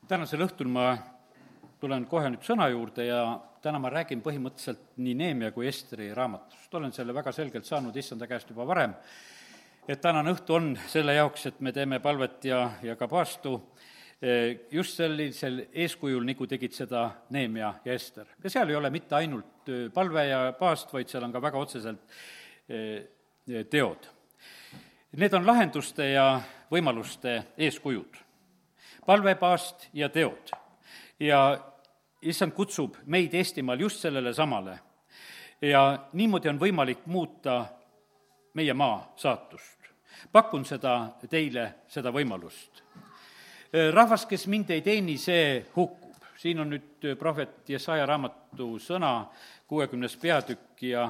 tänasel õhtul ma tulen kohe nüüd sõna juurde ja täna ma räägin põhimõtteliselt nii Neemia kui Esteri raamatust. olen selle väga selgelt saanud issanda käest juba varem, et tänane õhtu on selle jaoks, et me teeme palvet ja ka paastu just sellisel eeskujul, nagu tegid seda Neemia ja Ester. Ja seal ei ole mitte ainult palve ja paast, vaid seal on ka väga otseselt teod. Need on lahenduste ja võimaluste eeskujud. Palve, paast ja teod. Ja issand kutsub meid Eestimaal just sellele samale. Ja niimoodi on võimalik muuta meie maa saatust. Pakun seda teile, seda võimalust. Rahvas, kes mind ei teeni, see hukkub. Siin on nüüd prohvet Jesaja raamatu sõna, 60. peatükk ja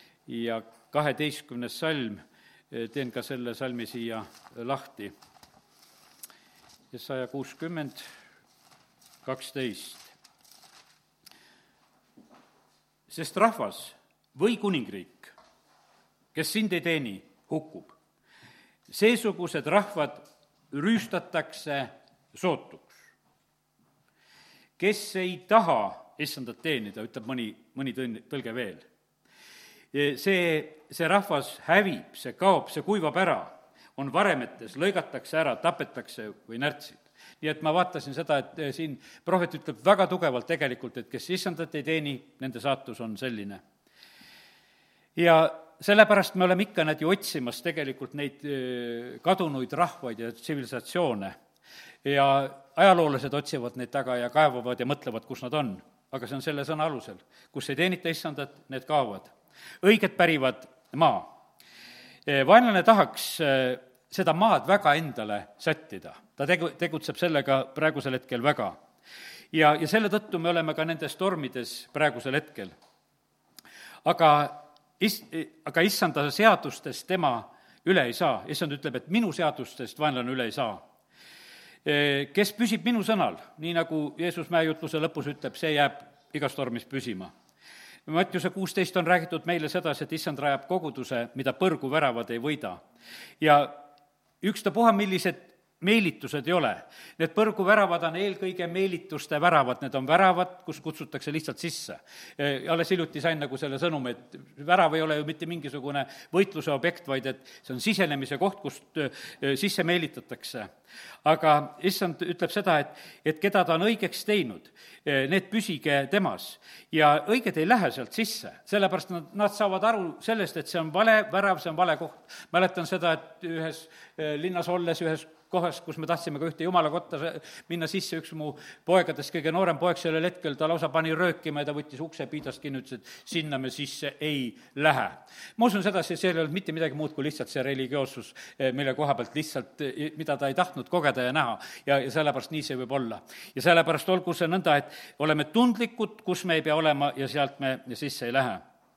12. salm. Teen ka selle salmi siia lahti. Jesaja 60, 12. Sest rahvas või kuningriik, kes sind ei teeni, hukkub. Seesugused rahvad rüüstatakse sootuks. Kes ei taha issandat teenida, ütleb mõni tõlge veel. See rahvas hävib, see kaob, see kuivab ära, on varemetes, lõigatakse ära, tapetakse või närtsid. Nii et ma vaatasin seda, et siin prohvet ütleb väga tugevalt tegelikult, et kes issandat ei teeni, nende saatus on selline. Ja sellepärast me oleme ikka ju otsimas tegelikult neid kadunuid rahvaid ja tsivilisatsioone. Ja ajaloolased otsivad neid taga ja kaevavad ja mõtlevad, kus nad on. Aga see on selle sõna alusel. Kus ei teenita issandat, need kaovad. Õiged pärivad maa. Vaenlane tahaks seda maad väga endale sättida. Ta tegutseb sellega praegusel hetkel väga. Ja selle tõttu me oleme ka nendes tormides praegusel hetkel. Aga issanda seadustest tema üle ei saa. Issand ütleb, et minu seadustest vaenlane üle ei saa. Kes püsib minu sõnal, nii nagu Jeesus mäejutluse lõpus ütleb, see jääb igas tormis püsima. Mattiuse 16 on räägitud meile sedasi, et issand rajab koguduse, mida põrgu väravad ei võida. Ja ükstapuha, millised meelitused ei ole. Need põrgu väravad on eelkõige meelituste väravad, need on väravad, kus kutsutakse lihtsalt sisse. Alles hiljuti sain nagu selle sõnumi, et värav ei ole ju mitte mingisugune võitluse objekt, vaid et see on sisenemise koht, kust sisse meelitatakse. Aga issand ütleb seda, et keda ta on õigeks teinud, need püsige temas. Ja õiged ei lähe sealt sisse, sellepärast nad saavad aru sellest, et see on vale värav, see on vale koht. Mäletan seda, et ühes linnas olles, ühes kohas, kus me tahtsime ka ühte jumala kotta minna sisse, üks mu poegadest, kõige noorem poeg sellel hetkel, ta lausa pani röökima ja ta võttis ukse piidast kinni, ütles, et sinna me sisse ei lähe. Ma usun seda, see ei olnud mitte midagi muud kui lihtsalt see religioossus, mille koha pealt lihtsalt, mida ta ei tahtnud kogeda ja näha, ja sellepärast nii see võib olla. Ja sellepärast olgu see nõnda, et oleme tundlikud, kus me ei pea olema ja sealt me sisse ei lähe.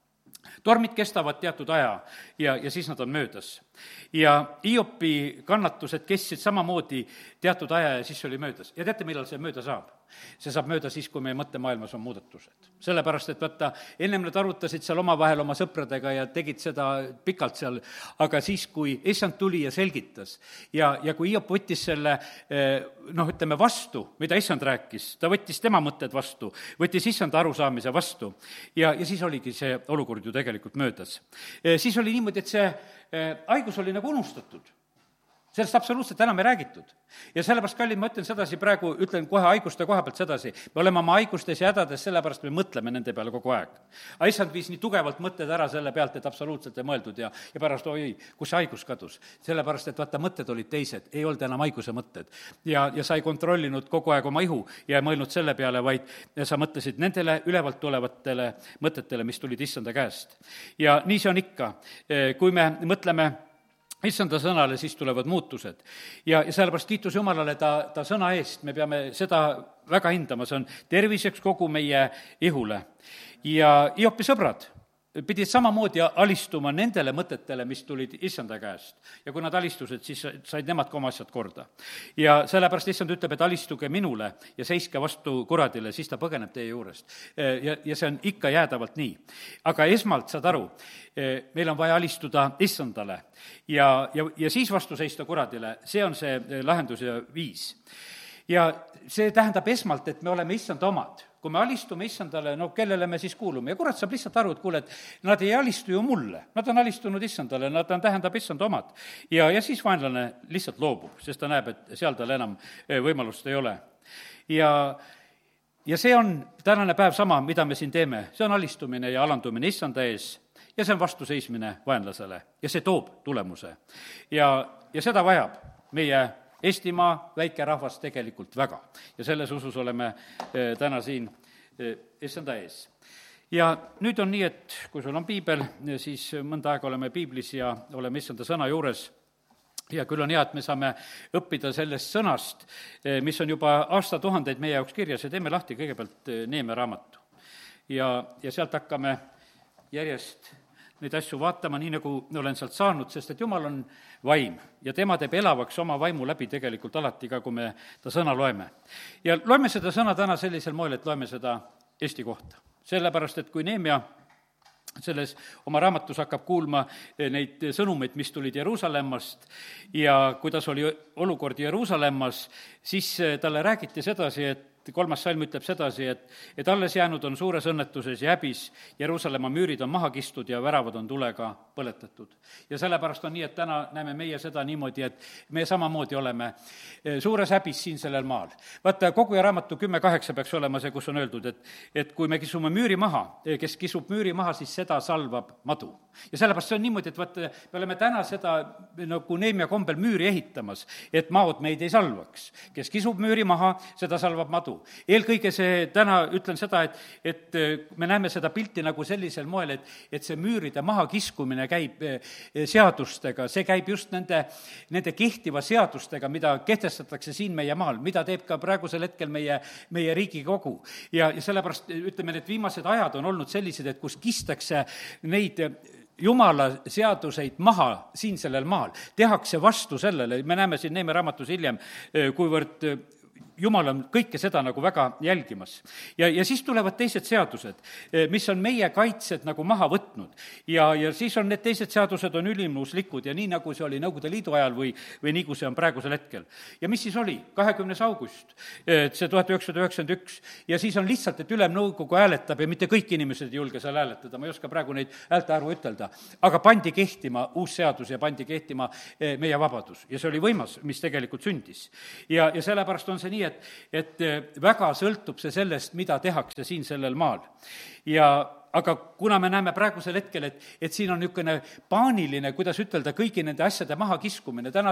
Tormid kestavad teatud aja ja siis nad on möödas. Ja Hiopi kannatused kestsid samamoodi teatud aja ja siis oli möödas. Ja teate, millal see mööda saab? See saab mööda siis, kui meie mõttemaailmas on muudatused. Sellepärast, et vaata, ennem nad arutasid seal omavahel oma sõpradega ja tegid seda pikalt seal, aga siis, kui issand tuli ja selgitas ja kui Hiop võttis selle, ütleme vastu, mida issand rääkis, ta võttis tema mõtted vastu, võttis issanda arusaamise vastu ja siis oligi see olukord ju tegelikult möödas. Siis oli niimoodi, et see haigus oli nagu unustatud. Sellest absoluutselt enam ei räägitud. Ja sellepärast, kallid, ma ütlen sedasi praegu, ütlen kohe haiguste koha pealt sedasi, me oleme oma haigustes ja hädades, sellepärast me mõtleme nende peale kogu aeg. Aga issand viis nii tugevalt mõtted ära selle pealt, et absoluutselt ei mõeldud ja pärast, kus see haigus kadus. Sellepärast, et vaata, mõtted olid teised, ei olnud enam haiguse mõtted. Ja sa ei kontrollinud kogu aeg oma ihu ja ei mõelnud selle peale, vaid sa mõtlesid nendele ülevalt tulevatele mõtetele, mis tulid issanda käest. Ja nii see on ikka, kui me mõtleme issanda sõnale, siis tulevad muutused. Ja sellepärast kiitus Jumalale ta sõna eest, me peame seda väga hindama, see on terviseks kogu meie ihule. Ja Hiopi sõbrad pidid samamoodi alistuma nendele mõtetele, mis tulid issanda käest. Ja kui nad alistusid, siis said nemad ka oma asjad korda. Ja sellepärast issand ütleb, et alistuge minule ja seiske vastu kuradile, siis ta põgeneb teie juurest. Ja see on ikka jäädavalt nii. Aga esmalt saad aru, meil on vaja alistuda issandale ja siis vastu seista kuradile, see on see lahendus ja viis. ja see tähendab esmalt, et me oleme issanda omad. Kui me alistume issandale, no kellele me siis kuulume? Ja kurat saab lihtsalt aru, et kuule, et nad ei alistu ju mulle, nad on alistunud issandale, tähendab issanda omad. Ja siis vaenlane lihtsalt loobub, sest ta näeb, et seal tal enam võimalust ei ole. Ja see on tänane päev sama, mida me siin teeme, see on alistumine ja alandumine issanda ees ja see on vastuseismine vaenlasele ja see toob tulemuse. Ja seda vajab meie Eestimaa väike rahvas tegelikult väga. Ja selles usus oleme täna siin issanda ees. Ja nüüd on nii, et kui sul on piibel, siis mõnda aega oleme piiblis ja oleme issanda sõna juures. Ja küll on hea, et me saame õppida sellest sõnast, mis on juba aastatuhandeid meie jaoks kirjas ja teeme lahti kõigepealt Neemia raamatu. Ja sealt hakkame järjest neid asju vaatama, nii nagu olen sealt saanud, sest et Jumal on vaim ja tema teeb elavaks oma vaimu läbi tegelikult alati ka, kui me ta sõna loeme. Ja loeme seda sõna täna sellisel moel, et loeme seda Eesti kohta. Sellepärast, et kui Neemia selles oma raamatus hakkab kuulma neid sõnumeid, mis tulid Jeruusalemmast ja kuidas oli olukord Jeruusalemmas, siis talle räägiti sedasi, et 3. salm ütleb sedasi, et alles jäänud on suures õnnetuses ja häbis, Jeruusalemma müürid on maha kistud ja väravad on tulega põletatud. Ja sellepärast on nii, et täna näeme meie seda niimoodi, et me samamoodi oleme suures häbis siin sellel maal. Vaata, Koguja raamatu 10.8 peaks olema see, kus on öeldud, et kui me kisume müüri maha, kes kisub müüri maha, siis seda salvab madu. Ja sellepärast see on niimoodi, et vaata, me oleme täna seda nagu Neemia kombel müüri ehitamas, et maod meid ei salvaks. Kes kisub müüri maha, seda salvab madu. Eelkõige see, täna ütlen seda, et me näeme seda pilti nagu sellisel moel, et see müüride mahakiskumine käib seadustega, see käib just nende kehtiva seadustega, mida kehtestatakse siin meie maal, mida teeb ka praegusel hetkel meie Riigikogu. Ja sellepärast, ütleme, need viimased ajad on olnud sellised, et kus kistakse neid Jumala seaduseid maha siin sellel maal, tehakse vastu sellele, me näeme siin Neemia raamatus hiljem, kuivõrd Jumal on kõike seda nagu väga jälgimas. Ja siis tulevad teised seadused, mis on meie kaitsed nagu maha võtnud. Ja siis on need teised seadused on ülimuslikud ja nii, nagu see oli Nõukogude Liidu ajal või nii, kui see on praegusel hetkel. Ja mis siis oli? 20. august, see 1991. Ja siis on lihtsalt, et Ülemnõukogu hääletab ja mitte kõik inimesed ei julge seal hääletada, ma ei oska praegu neid häältearvu ütelda, aga pandi kehtima uus seadus ja pandi kehtima meie vabadus. Ja see oli võimas, mis tegelikult sündis. Ja sellepärast on see nii, et väga sõltub see sellest, mida tehakse siin sellel maal. Aga kuna me näeme praegusel hetkel, et siin on niisugune paaniline, kuidas ütelda, kõigi nende asjade mahakiskumine, täna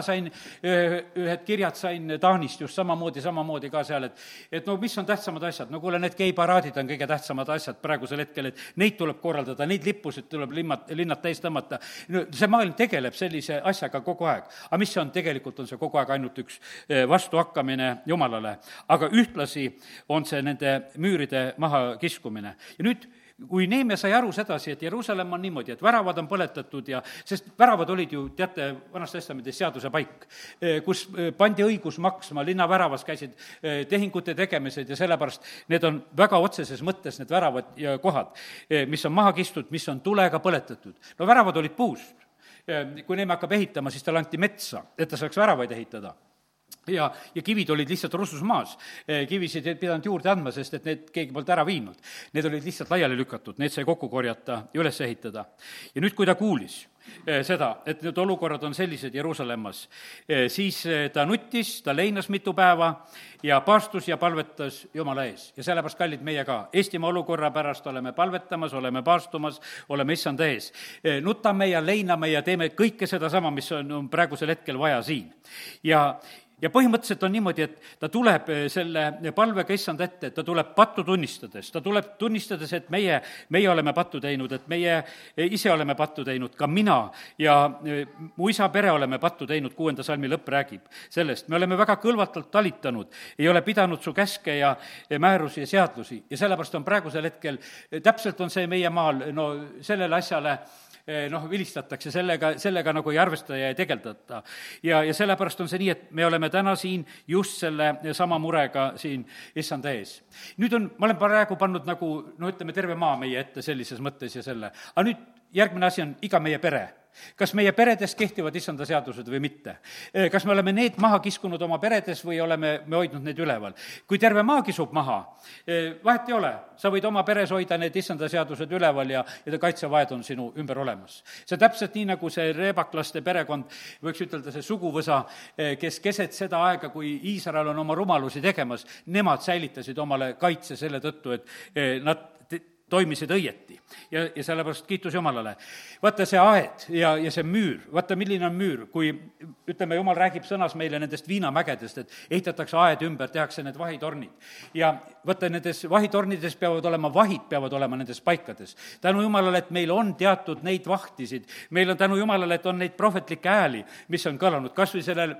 ühed kirjad sain Taanist just samamoodi ka seal, et no mis on tähtsamad asjad, no kuule, need geiparaadid on kõige tähtsamad asjad praegusel hetkel, et neid tuleb korraldada, neid lippusid tuleb linnad täis tõmmata. No, see maailm tegeleb sellise asjaga kogu aeg, aga mis see on, tegelikult on see kogu aeg ainult üks vastuhakkamine Jumalale, aga ühtlasi on see nende müüride mahakiskumine. Ja nüüd kui Neemia sai aru sedasi, et Jeruusalemm on niimoodi, et väravad on põletatud sest väravad olid ju, teate, Vanas Testamendis seaduse paik, kus pandi õigus maksma, linna väravas käisid tehingute tegemised ja sellepärast need on väga otseses mõttes need väravad ja kohad, mis on maha kistud, mis on tulega põletatud. No väravad olid puust. Kui Neemia hakkab ehitama, siis talle anti metsa, et ta saaks väravaid ehitada. Ja kivid olid lihtsalt russus maas. Kivisid ei pidanud juurde andma, sest et need keegi poolt ära viinud. Need olid lihtsalt laiali lükatud, need sai kokku korjata ja üles ehitada. Ja nüüd, kui ta kuulis seda, et need olukorrad on sellised Jeruusalemmas, siis ta nuttis, ta leinas mitu päeva ja paastus ja palvetas Jumala ees. Ja sellepärast, kallid, meie ka Eestimaa olukorra pärast oleme palvetamas, oleme paastumas, oleme issanda ees. Nutame ja leiname ja teeme kõike seda sama, mis on praegusel hetkel vaja siin. Ja põhimõtteliselt on niimoodi, et ta tuleb selle palvega issanda ette, et ta tuleb pattu tunnistades, et meie oleme pattu teinud, et meie ise oleme pattu teinud, ka mina ja mu isa pere oleme pattu teinud, 6. salmi lõpp räägib sellest. Me oleme väga kõlvatult talitanud, ei ole pidanud su käske ja määrusi ja seadusi ja sellepärast on praegusel hetkel, täpselt on see meie maal, no sellele asjale vilistatakse, sellega nagu ei arvesta ja ei tegeldata. Ja sellepärast on see nii, et me oleme täna siin just selle sama murega siin issanda ees. Nüüd ma olen praegu pannud nagu, ütleme, terve maa meie ette sellises mõttes ja selle. Aga nüüd järgmine asi on iga meie pere. kas meie peredes kehtivad issanda seadused või mitte. Kas me oleme need maha kiskunud oma peredes või oleme me hoidnud neid üleval. Kui terve maa kisub maha, vahet ei ole, sa võid oma peres hoida need issanda seadused üleval ja kaitsevaed on sinu ümber olemas. See täpselt nii, nagu see reebaklaste perekond, võiks ütelda see suguvõsa, kes keset seda aega, kui Iisrael on oma rumalusi tegemas, nemad säilitasid omale kaitse selle tõttu, et nad toimisid õieti. Ja sellepärast kiitus Jumalale. Vaata see aed ja see müür, vaata milline on müür, kui ütleme, Jumal räägib sõnas meile nendest viinamägedest, et ehitatakse aed ümber, tehakse need vahitornid. Ja vaata, nendes vahitornides peavad olema vahid, peavad olema nendes paikades. Tänu Jumalale, et meil on teatud neid vahtisid, meil on tänu Jumalale, et on neid prohvetlikke hääli, mis on kõlanud, kas või sellel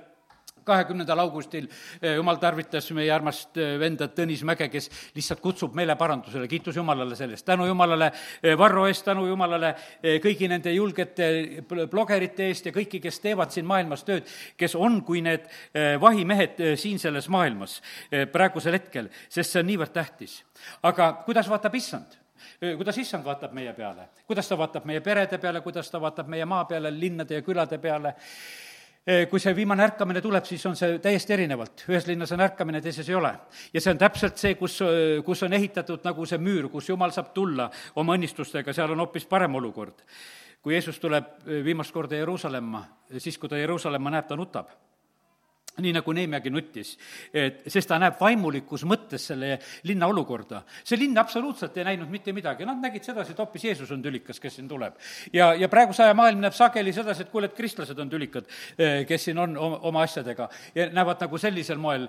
20. augustil Jumal tarvitas meie armast venda Tõnis Mäge, kes lihtsalt kutsub meeleparandusele, kiitus Jumalale sellest, tänu Jumalale Varro eest, tänu Jumalale kõigi nende julgete blogerite eest ja kõiki, kes teevad siin maailmas tööd, kes on kui need vahimehed siin selles maailmas praegusel hetkel, sest see on niivõrd tähtis. Aga kuidas vaatab issand? Kuidas issand vaatab meie peale? Kuidas ta vaatab meie perede peale, kuidas ta vaatab meie maa peale, linnade ja külade peale? Kui see viimane ärkamine tuleb, siis on see täiesti erinevalt. Ühes linnas on ärkamine, teises ei ole. Ja see on täpselt see, kus on ehitatud nagu see müür, kus Jumal saab tulla oma õnnistustega, seal on hoopis parem olukord. Kui Jeesus tuleb viimast korda Jeruusalemma, siis kui ta Jeruusalemma näeb, ta nutab. Nii nagu Neemiagi nuttis, sest ta näeb vaimulikus mõttes selle linna olukorda. See linn absoluutselt ei näinud mitte midagi, nad nägid sedasi, et hoopis Jeesus on tülikas, kes siin tuleb. Ja praegu saja maailm näeb sageli sedasi, et kuule, et kristlased on tülikad, kes siin on oma asjadega ja näevad nagu sellisel moel.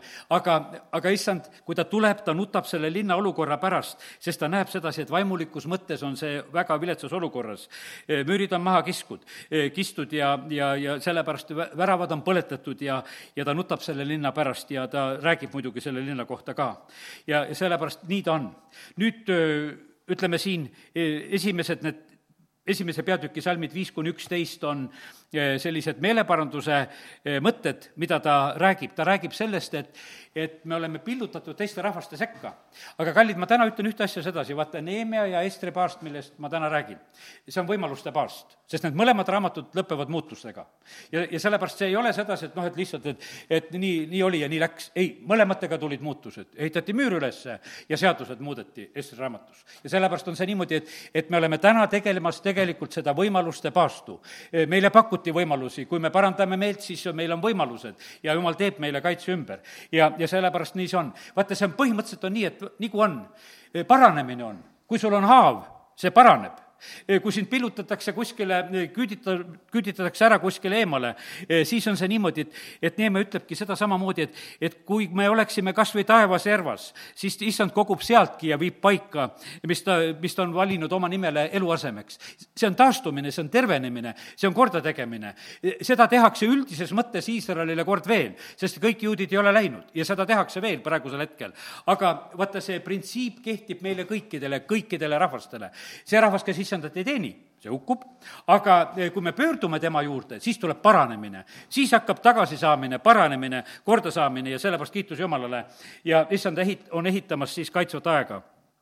Aga issand, kui ta tuleb, ta nutab selle linna olukorra pärast, sest ta näeb sedasi, et vaimulikus mõttes on see väga viletsas olukorras. Müürid on maha kistud ja sellepärast väravad on põletatud ja ta nutab selle linna pärast ja ta räägib muidugi selle linna kohta ka. Ja sellepärast nii ta on. Nüüd ütleme siin esimese peatüki salmid 5-11 on sellised meeleparanduse mõtted, mida ta räägib. Ta räägib sellest, et me oleme pillutatud teiste rahvaste sekka. Aga kallid, ma täna ütlen ühte asja sedasi, vaata Neemia ja Estri paast, millest ma täna räägin. See on võimaluste paast, sest need mõlemad raamatud lõpevad muutustega. Ja sellepärast see ei ole sedasi, et lihtsalt, et nii oli ja nii läks. Ei, mõlematega tulid muutused. Ehitati müür ülesse ja seadused muudeti Estri raamatus. Ja sellepärast on see niimoodi, et me oleme täna tegelemas tegelikult seda võimaluste paastu. Meile pakuti võimalusi, kui me parandame meelt, siis meil on võimalused ja Jumal teeb meile kaitse ümber. Ja sellepärast nii see on. Vaata, see on põhimõtteliselt on nii, et nagu on, paranemine on. Kui sul on haav, see paraneb. Kui sind pillutatakse kuskile, küüditatakse ära kuskile eemale, siis on see niimoodi, et Neemia ütlebki seda samamoodi, et kui me oleksime kas või taevas järvas, siis issand kogub sealtki ja viib paika, mis ta on valinud oma nimele eluasemeks. See on taastumine, see on tervenemine, see on kordategemine. Seda tehakse üldises mõttes Iisraelile kord veel, sest kõik juudid ei ole läinud ja seda tehakse veel praegusel hetkel. Aga vaata, see printsiip kehtib meile kõikidele rahvastele. See rahvas, kes issandat ei teeni, see hukkub, aga kui me pöördume tema juurde, siis tuleb paranemine, siis hakkab tagasisaamine, paranemine, kordasaamine ja sellepärast kiitus Jumalale ja issand on ehitamas siis kaitsvat aega.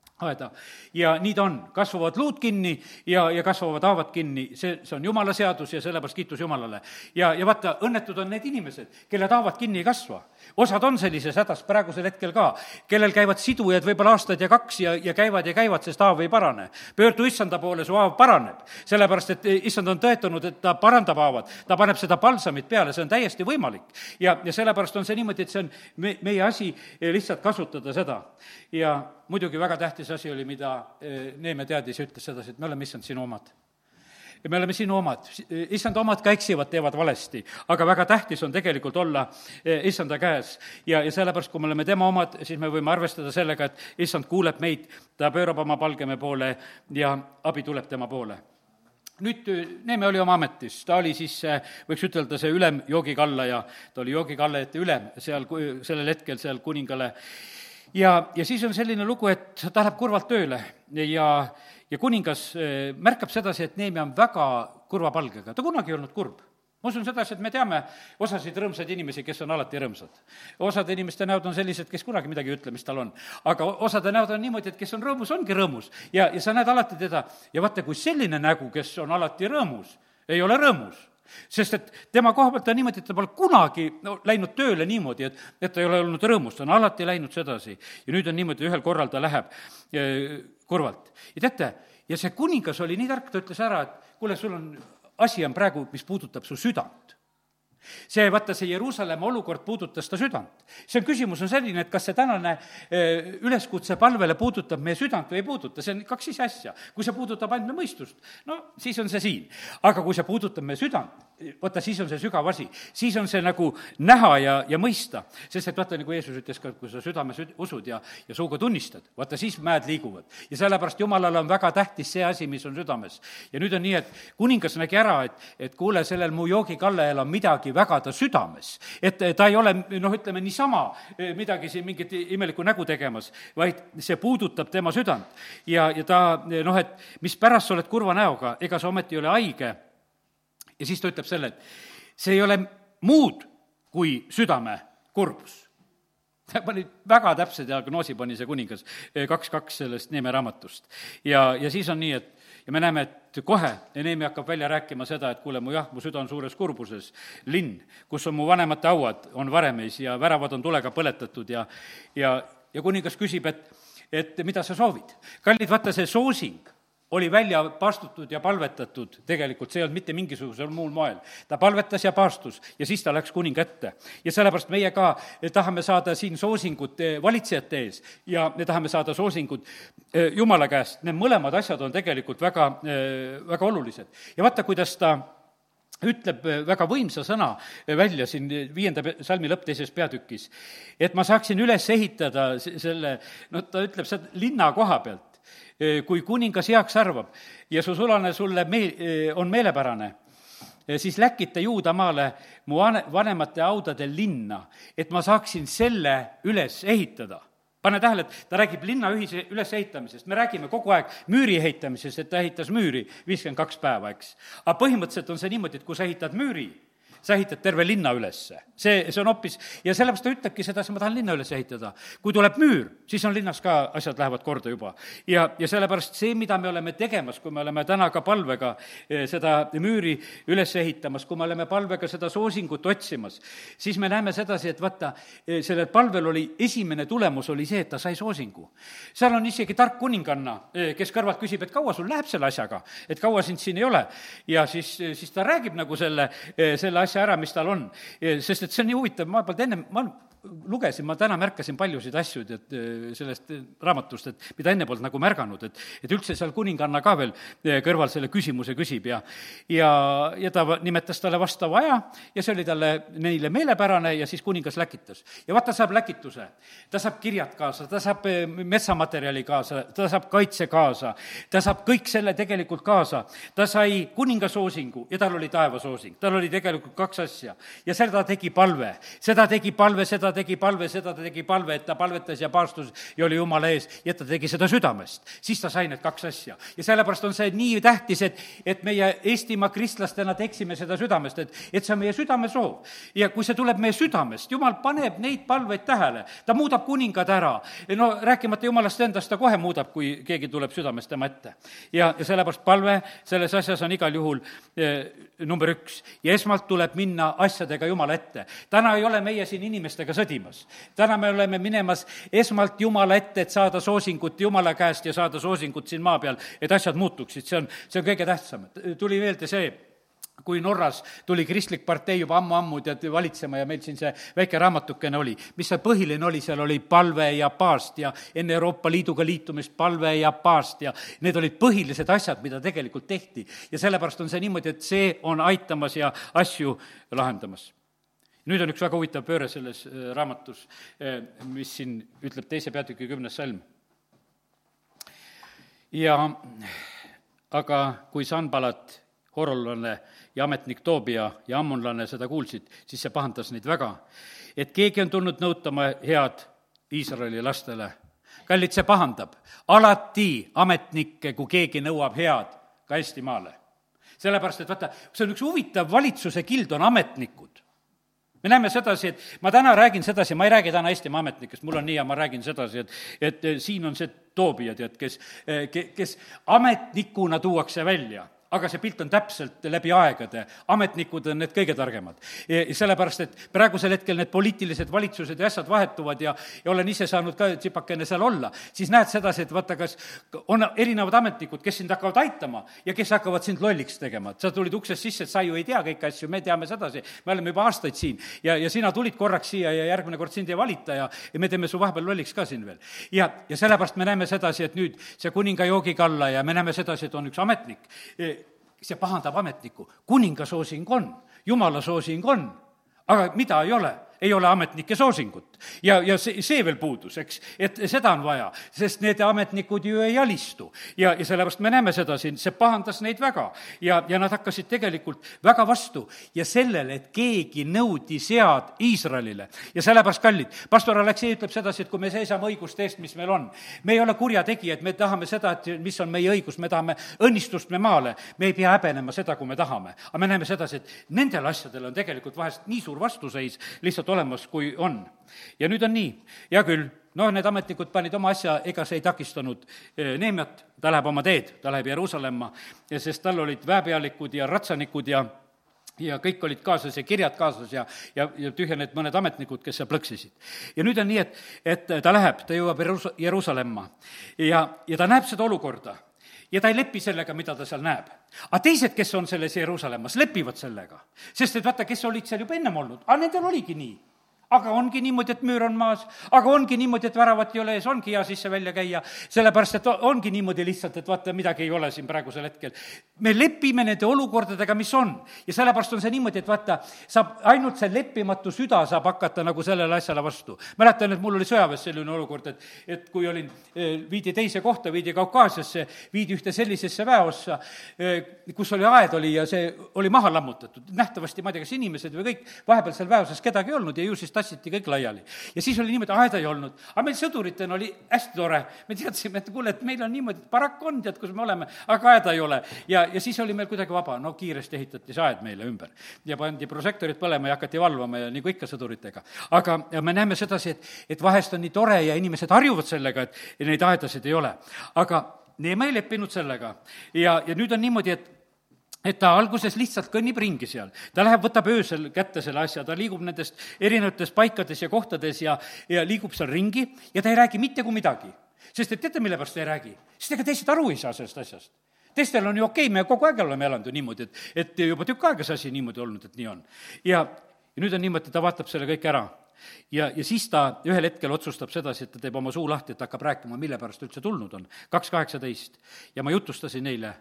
Ja nii ta on, kasvavad luud kinni ja kasvavad haavad kinni, see on Jumala seadus ja sellepärast kiitus Jumalale. Ja vaata, õnnetud on need inimesed, kelle haavad kinni ei kasva. Osad on sellises hädas praegusel hetkel ka, kellel käivad sidujad võib-olla aastad ja 2 ja käivad, sest haav ei parane. Pöördu issanda poole, su haav paraneb, sellepärast et issand on tõetanud, et ta parandab haavad, ta paneb seda palsamit peale, see on täiesti võimalik. Ja sellepärast on see niimoodi, et see on meie asi lihtsalt kasutada seda. Ja muidugi väga tähtis asi oli, mida Neemia teadis ja ütles sedasi, et me oleme issand sinu omad. Ja me oleme sinu omad. Issand omad ka eksivad, teevad valesti, aga väga tähtis on tegelikult olla issanda käes. Ja sellepärast, kui me oleme tema omad, siis me võime arvestada sellega, et issand kuuleb meid, ta pöörab oma palgeme poole ja abi tuleb tema poole. Nüüd Neemia oli oma ametis, ta oli siis, võiks ütelda, see ülem joogikallaja, ta oli joogikallajate ülem seal sellel hetkel seal kuningale. Ja siis on selline lugu, et ta läheb kurvalt tööle ja kuningas märkab sedasi, et Neemia on väga kurva palgega, ta kunagi ei olnud kurb. Ma usun sedasi, et me teame osasid rõõmsaid inimesi, kes on alati rõõmsad. Osad inimeste näod on sellised, kes kunagi midagi ütle, mis tal on. Aga osade näod on niimoodi, et kes on rõõmus, ongi rõõmus. Ja sa näed alati teda. Ja vaata, kui selline nägu, kes on alati rõõmus, ei ole rõõmus. Sest et tema koha pealt on niimoodi, et ta pole kunagi läinud tööle niimoodi, et ta ei ole olnud rõõmus, ta on alati läinud sedasi. Ja nüüd on niimoodi, ühel korral ta läheb kurvalt. Ja teate, ja see kuningas oli nii tark, ta ütles ära, et kuule, asi on praegu, mis puudutab su südant. See Jeruusalemma olukord puudutas ta südant. Küsimus on selline, et kas see tänane üleskutse palvele puudutab meie südant või ei puuduta, see on kaks ise asja. Kui see puudutab ainult meie mõistust, siis on see siin. Aga kui see puudutab meie südant, siis on see sügav asi. Siis on see nagu näha ja mõista. Sest et nagu Jeesus ütles ka, kui sa südames usud ja suuga tunnistad, siis mäed liiguvad. Ja sellepärast Jumalale on väga tähtis see asi, mis on südames. Ja nüüd on nii, et kuningas nägi ära, et kuule, sellel mu joogikallajal on midagi väga ta südames. Et ta ei ole, ütleme niisama midagi siin mingit imelikku nägu tegemas, vaid see puudutab tema südant. Ja ta, et mis pärast sa oled kurva näoga, ega sa ometi ei ole haige. Ja siis ta ütleb selle, et see ei ole muud kui südame kurbus. Ta pani väga täpse diagnoosi, pani see kuningas 2.2 sellest Neemia raamatust. Ja siis on nii, ja me näeme, et kohe Neemia hakkab välja rääkima seda, et kuule, mu süda on suures kurbuses. Linn, kus on mu vanemate hauad, on varemeis ja väravad on tulega põletatud ja kuningas küsib, et mida sa soovid. Kallid, see soosing oli välja paastutud ja palvetatud tegelikult, see ei olnud mitte mingisugusel muul moel. Ta palvetas ja paastus ja siis ta läks kuninga ette. Ja sellepärast meie ka tahame saada siin soosingut valitsejate ees ja me tahame saada soosingut Jumala käest. Need mõlemad asjad on tegelikult väga, väga olulised. Ja vaata, kuidas ta ütleb väga võimsa sõna välja siin 5. salmi lõpp 2. peatükis, et ma saaksin üles ehitada selle, ta ütleb seda linna koha pealt, kui kuningas heaks arvab ja su sulane sulle on meelepärane, siis läkita Juudamaale mu vanemate haudadel linna, et ma saaksin selle üles ehitada. Pane tähele, et ta räägib linna ülesehitamisest, me räägime kogu aeg müüri ehitamisest, et ta ehitas müüri 52 päeva, eks. Aga põhimõtteliselt on see niimoodi, et kui sa ehitad müüri, sa ehitad terve linna ülesse. See on hoopis, ja sellepärast ta ütlebki seda, ma tahan linna üles ehitada. Kui tuleb müür, siis on linnas ka asjad lähevad korda juba. Ja sellepärast see, mida me oleme tegemas, kui me oleme täna ka palvega seda müüri üles ehitamas, kui me oleme palvega seda soosingut otsimas, siis me näeme sedasi, et sellel palvel oli esimene tulemus oli see, et ta sai soosingu. Seal on isegi tark kuninganna, kes kõrvalt küsib, et kaua sul läheb selle asjaga, et kaua sind siin ei ole. Ja siis ta räägib nagu selle asja ära, mis tal on. Sest et see on nii huvitav, ma lugesin, ma täna märkasin paljusid asju sellest raamatust, et mida enne polnud nagu märganud, et üldse seal kuninganna ka veel kõrval selle küsimuse küsib ja ta nimetas talle vastava aja ja see oli neile meelepärane ja siis kuningas läkitas. Ja vaata, saab läkituse, ta saab kirjad kaasa, ta saab metsamaterjali kaasa, ta saab kaitse kaasa, ta saab kõik selle tegelikult kaasa. Ta sai kuninga soosingu ja tal oli taeva soosing, tal oli tegelikult kaks asja ja seda tegi palve, et ta palvetas ja paastus ja oli Jumala ees ja ta tegi seda südamest. Siis ta sai need kaks asja. Ja sellepärast on see nii tähtis, et meie Eestimaa kristlastena teeksime seda südamest, et see on meie südamesoov. Ja kui see tuleb meie südamest, Jumal paneb neid palveid tähele, ta muudab kuningad ära. Rääkimata Jumalast endast, ta kohe muudab, kui keegi tuleb südamest tema ette. Ja sellepärast palve selles asjas on igal juhul number 1. Ja esmalt tuleb minna asjadega Jumala ette. Täna ei ole meie siin inimestega sõdimas. Täna me oleme minemas esmalt Jumala ette, et saada soosingut Jumala käest ja saada soosingut siin maa peal, et asjad muutuksid. See on kõige tähtsam. Tuli meelde see, kui Norras tuli kristlik partei juba ammu valitsema ja meil siin see väike raamatukene oli. Mis see põhiline oli? Seal oli palve ja paast ja enne Euroopa Liiduga liitumist palve ja paast ja need olid põhilised asjad, mida tegelikult tehti. Ja sellepärast on see niimoodi, et see on aitamas ja asju lahendamas. Nüüd on üks väga huvitav pööre selles raamatus, mis siin ütleb 2. peatüki 10. salm. Aga kui Sanbalat, Horollane ja ametnik Toobia ja ammonlane seda kuulsid, siis see pahandas neid väga, et keegi on tulnud nõutama head Iisraeli lastele. Kallid, see pahandab alati ametnikke, kui keegi nõuab head ka Eestimaale. Sellepärast, et see on üks huvitav valitsuse kild, on ametnikud. Me näeme sedasi, et ma täna räägin sedasi, ma ei räägi täna Eestimaa ametnikest, mul on nii ja ma räägin sedasi, et siin on see Toobia, kes ametnikuna tuuakse välja. aga see pilt on täpselt läbi aegade. Ametnikud on need kõige targemad. Sellepärast, et praegusel hetkel need poliitilised valitsused ja asjad vahetuvad ja olen ise saanud ka tsipakene seal olla, siis näed sedasi, et vaata, kas on erinevad ametnikud, kes sind hakkavad aitama ja kes hakkavad sind lolliks tegema. Sa tulid uksest sisse, et sa ju ei tea kõiki asju, me teame sedasi, me oleme juba aastaid siin ja sina tulid korraks siia ja järgmine kord sind ei valita ja me teeme su vahepeal lolliks ka siin veel. Ja sellepärast me näeme sedasi, et nüüd see kuninga joogiga alla ja me näeme sedasi, et on üks ametnik, see pahandab ametnikku. Kuninga soosing on, jumala soosing on, aga mida ei ole? Ei ole ametnike soosingut. Ja see veel puudus, eks, et seda on vaja, sest need ametnikud ju ei alistu. Ja sellepärast me näeme seda siin, see pahandas neid väga ja nad hakkasid tegelikult väga vastu ja sellele, et keegi nõudis head Iisraelile. Ja sellepärast, kallid, pastor Aleksei ütleb sedasi, et kui me seisame õiguste eest, mis meil on, me ei ole kurjategijad, me tahame seda, et mis on meie õigus, me tahame õnnistust me maale, me ei pea häbenema seda, kui me tahame. Aga me näeme sedasi, et nendel asjadel on tegelikult vahest nii suur vastuseis lihtsalt olemas, kui on. Ja nüüd on nii, hea küll, need ametnikud panid oma asja, ega see ei takistanud Neemiat, ta läheb oma teed, ta läheb Jeruusalemma, sest tal olid väepealikud ja ratsanikud ja kõik olid kaasas ja kirjad kaasas ja tühja need mõned ametnikud, kes seal plõksisid. Ja nüüd on nii, et ta läheb, ta jõuab Jeruusalemma ja ta näeb seda olukorda. Ja ta ei lepi sellega, mida ta seal näeb. Aga teised, kes on selles Jeruusalemmas, lepivad sellega. Sest et vaata, kes olid seal juba ennem olnud, aga nendel oligi nii. Aga ongi niimoodi, et müür on maas, aga ongi niimoodi, et väravat ei ole ees, ongi hea sisse-välja käia, sellepärast, et ongi niimoodi lihtsalt, et vaata, midagi ei ole siin praegusel hetkel. Me lepime nende olukordadega, mis on. Ja sellepärast on see niimoodi, et vaata, saab ainult see leppimatu süda saab hakata nagu sellele asjale vastu. Mäletan, et mul oli sõjaväes selline olukord, et kui olin, viidi teise kohta, viidi Kaukaasiasse, viidi ühte sellisesse väeossa, kus oli aed oli ja see oli maha lammutatud. Nähtavasti, ma ei tea, kas inimesed või kõik, vahepeal seal väeosas kedagi ei olnud ja ju siis tassiti kõik laiali. Ja siis oli niimoodi, aeda ei olnud. Aga meil sõduritena oli hästi tore. Me teadsime, et kuule, et meil on niimoodi, et parak on, tead, kus me oleme, aga aeda ei ole. Ja siis oli meil kuidagi vaba. No kiiresti ehitati see aed meile ümber. Ja pandi prožektorid põlema ja hakati valvama ja nii kui ikka sõduritega. Aga me näeme sedasi, et vahest on nii tore ja inimesed harjuvad sellega, et neid aedasid ei ole. Aga Neema ei leppinud sellega. Ja nüüd on niimoodi, et ta alguses lihtsalt kõnnib ringi seal. Ta läheb, võtab öösel kätte selle asja, ta liigub nendest erinevates paikades ja kohtades ja liigub seal ringi ja ta ei räägi mitte kui midagi. Sest et teate, mille pärast ta ei räägi? Sest ega teised aru ei saa sellest asjast. Teistel on ju okei, me kogu aeg oleme elanud ju niimoodi, et juba tükk aega see asi niimoodi olnud, et nii on. Ja nüüd on niimoodi, ta vaatab selle kõik ära. Ja siis ta ühel hetkel otsustab sedasi, et ta teeb oma suu lahti, et hakkab rääkima, mille pärast üldse tulnud on. 2.18. Ja ma jutustasin neile,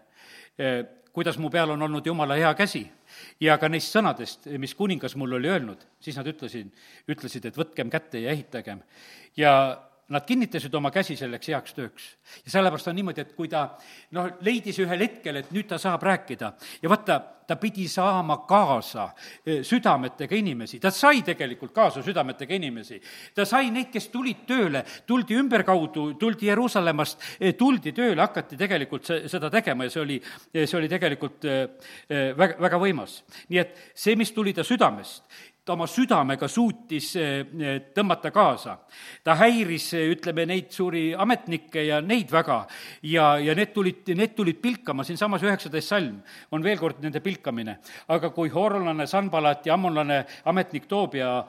kuidas mu peal on olnud Jumala hea käsi ja ka neist sõnadest, mis kuningas mul oli öelnud, siis nad ütlesid, et võtkem kätte ja ehitagem. Ja nad kinnitasid oma käsi selleks heaks tööks. Ja sellepärast on niimoodi, et kui ta leidis ühel hetkel, et nüüd ta saab rääkida ja vaata, ta pidi saama kaasa südametega inimesi. Ta sai tegelikult kaasa südametega inimesi. Ta sai neid, kes tulid tööle, tuldi ümberkaudu, tuldi Jeruusalemmast, tuldi tööle, hakati tegelikult seda tegema ja see oli tegelikult väga, väga võimas. Nii et see, mis tuli ta südamest, ta oma südamega suutis tõmmata kaasa. Ta häiris, ütleme, neid suuri ametnikke ja neid väga ja need tulid pilkama, siin samas 19 salm on veel kord nende pilkamine. Aga kui Hoorlane, Sanbalat ja Ammonlane ametnik Toobia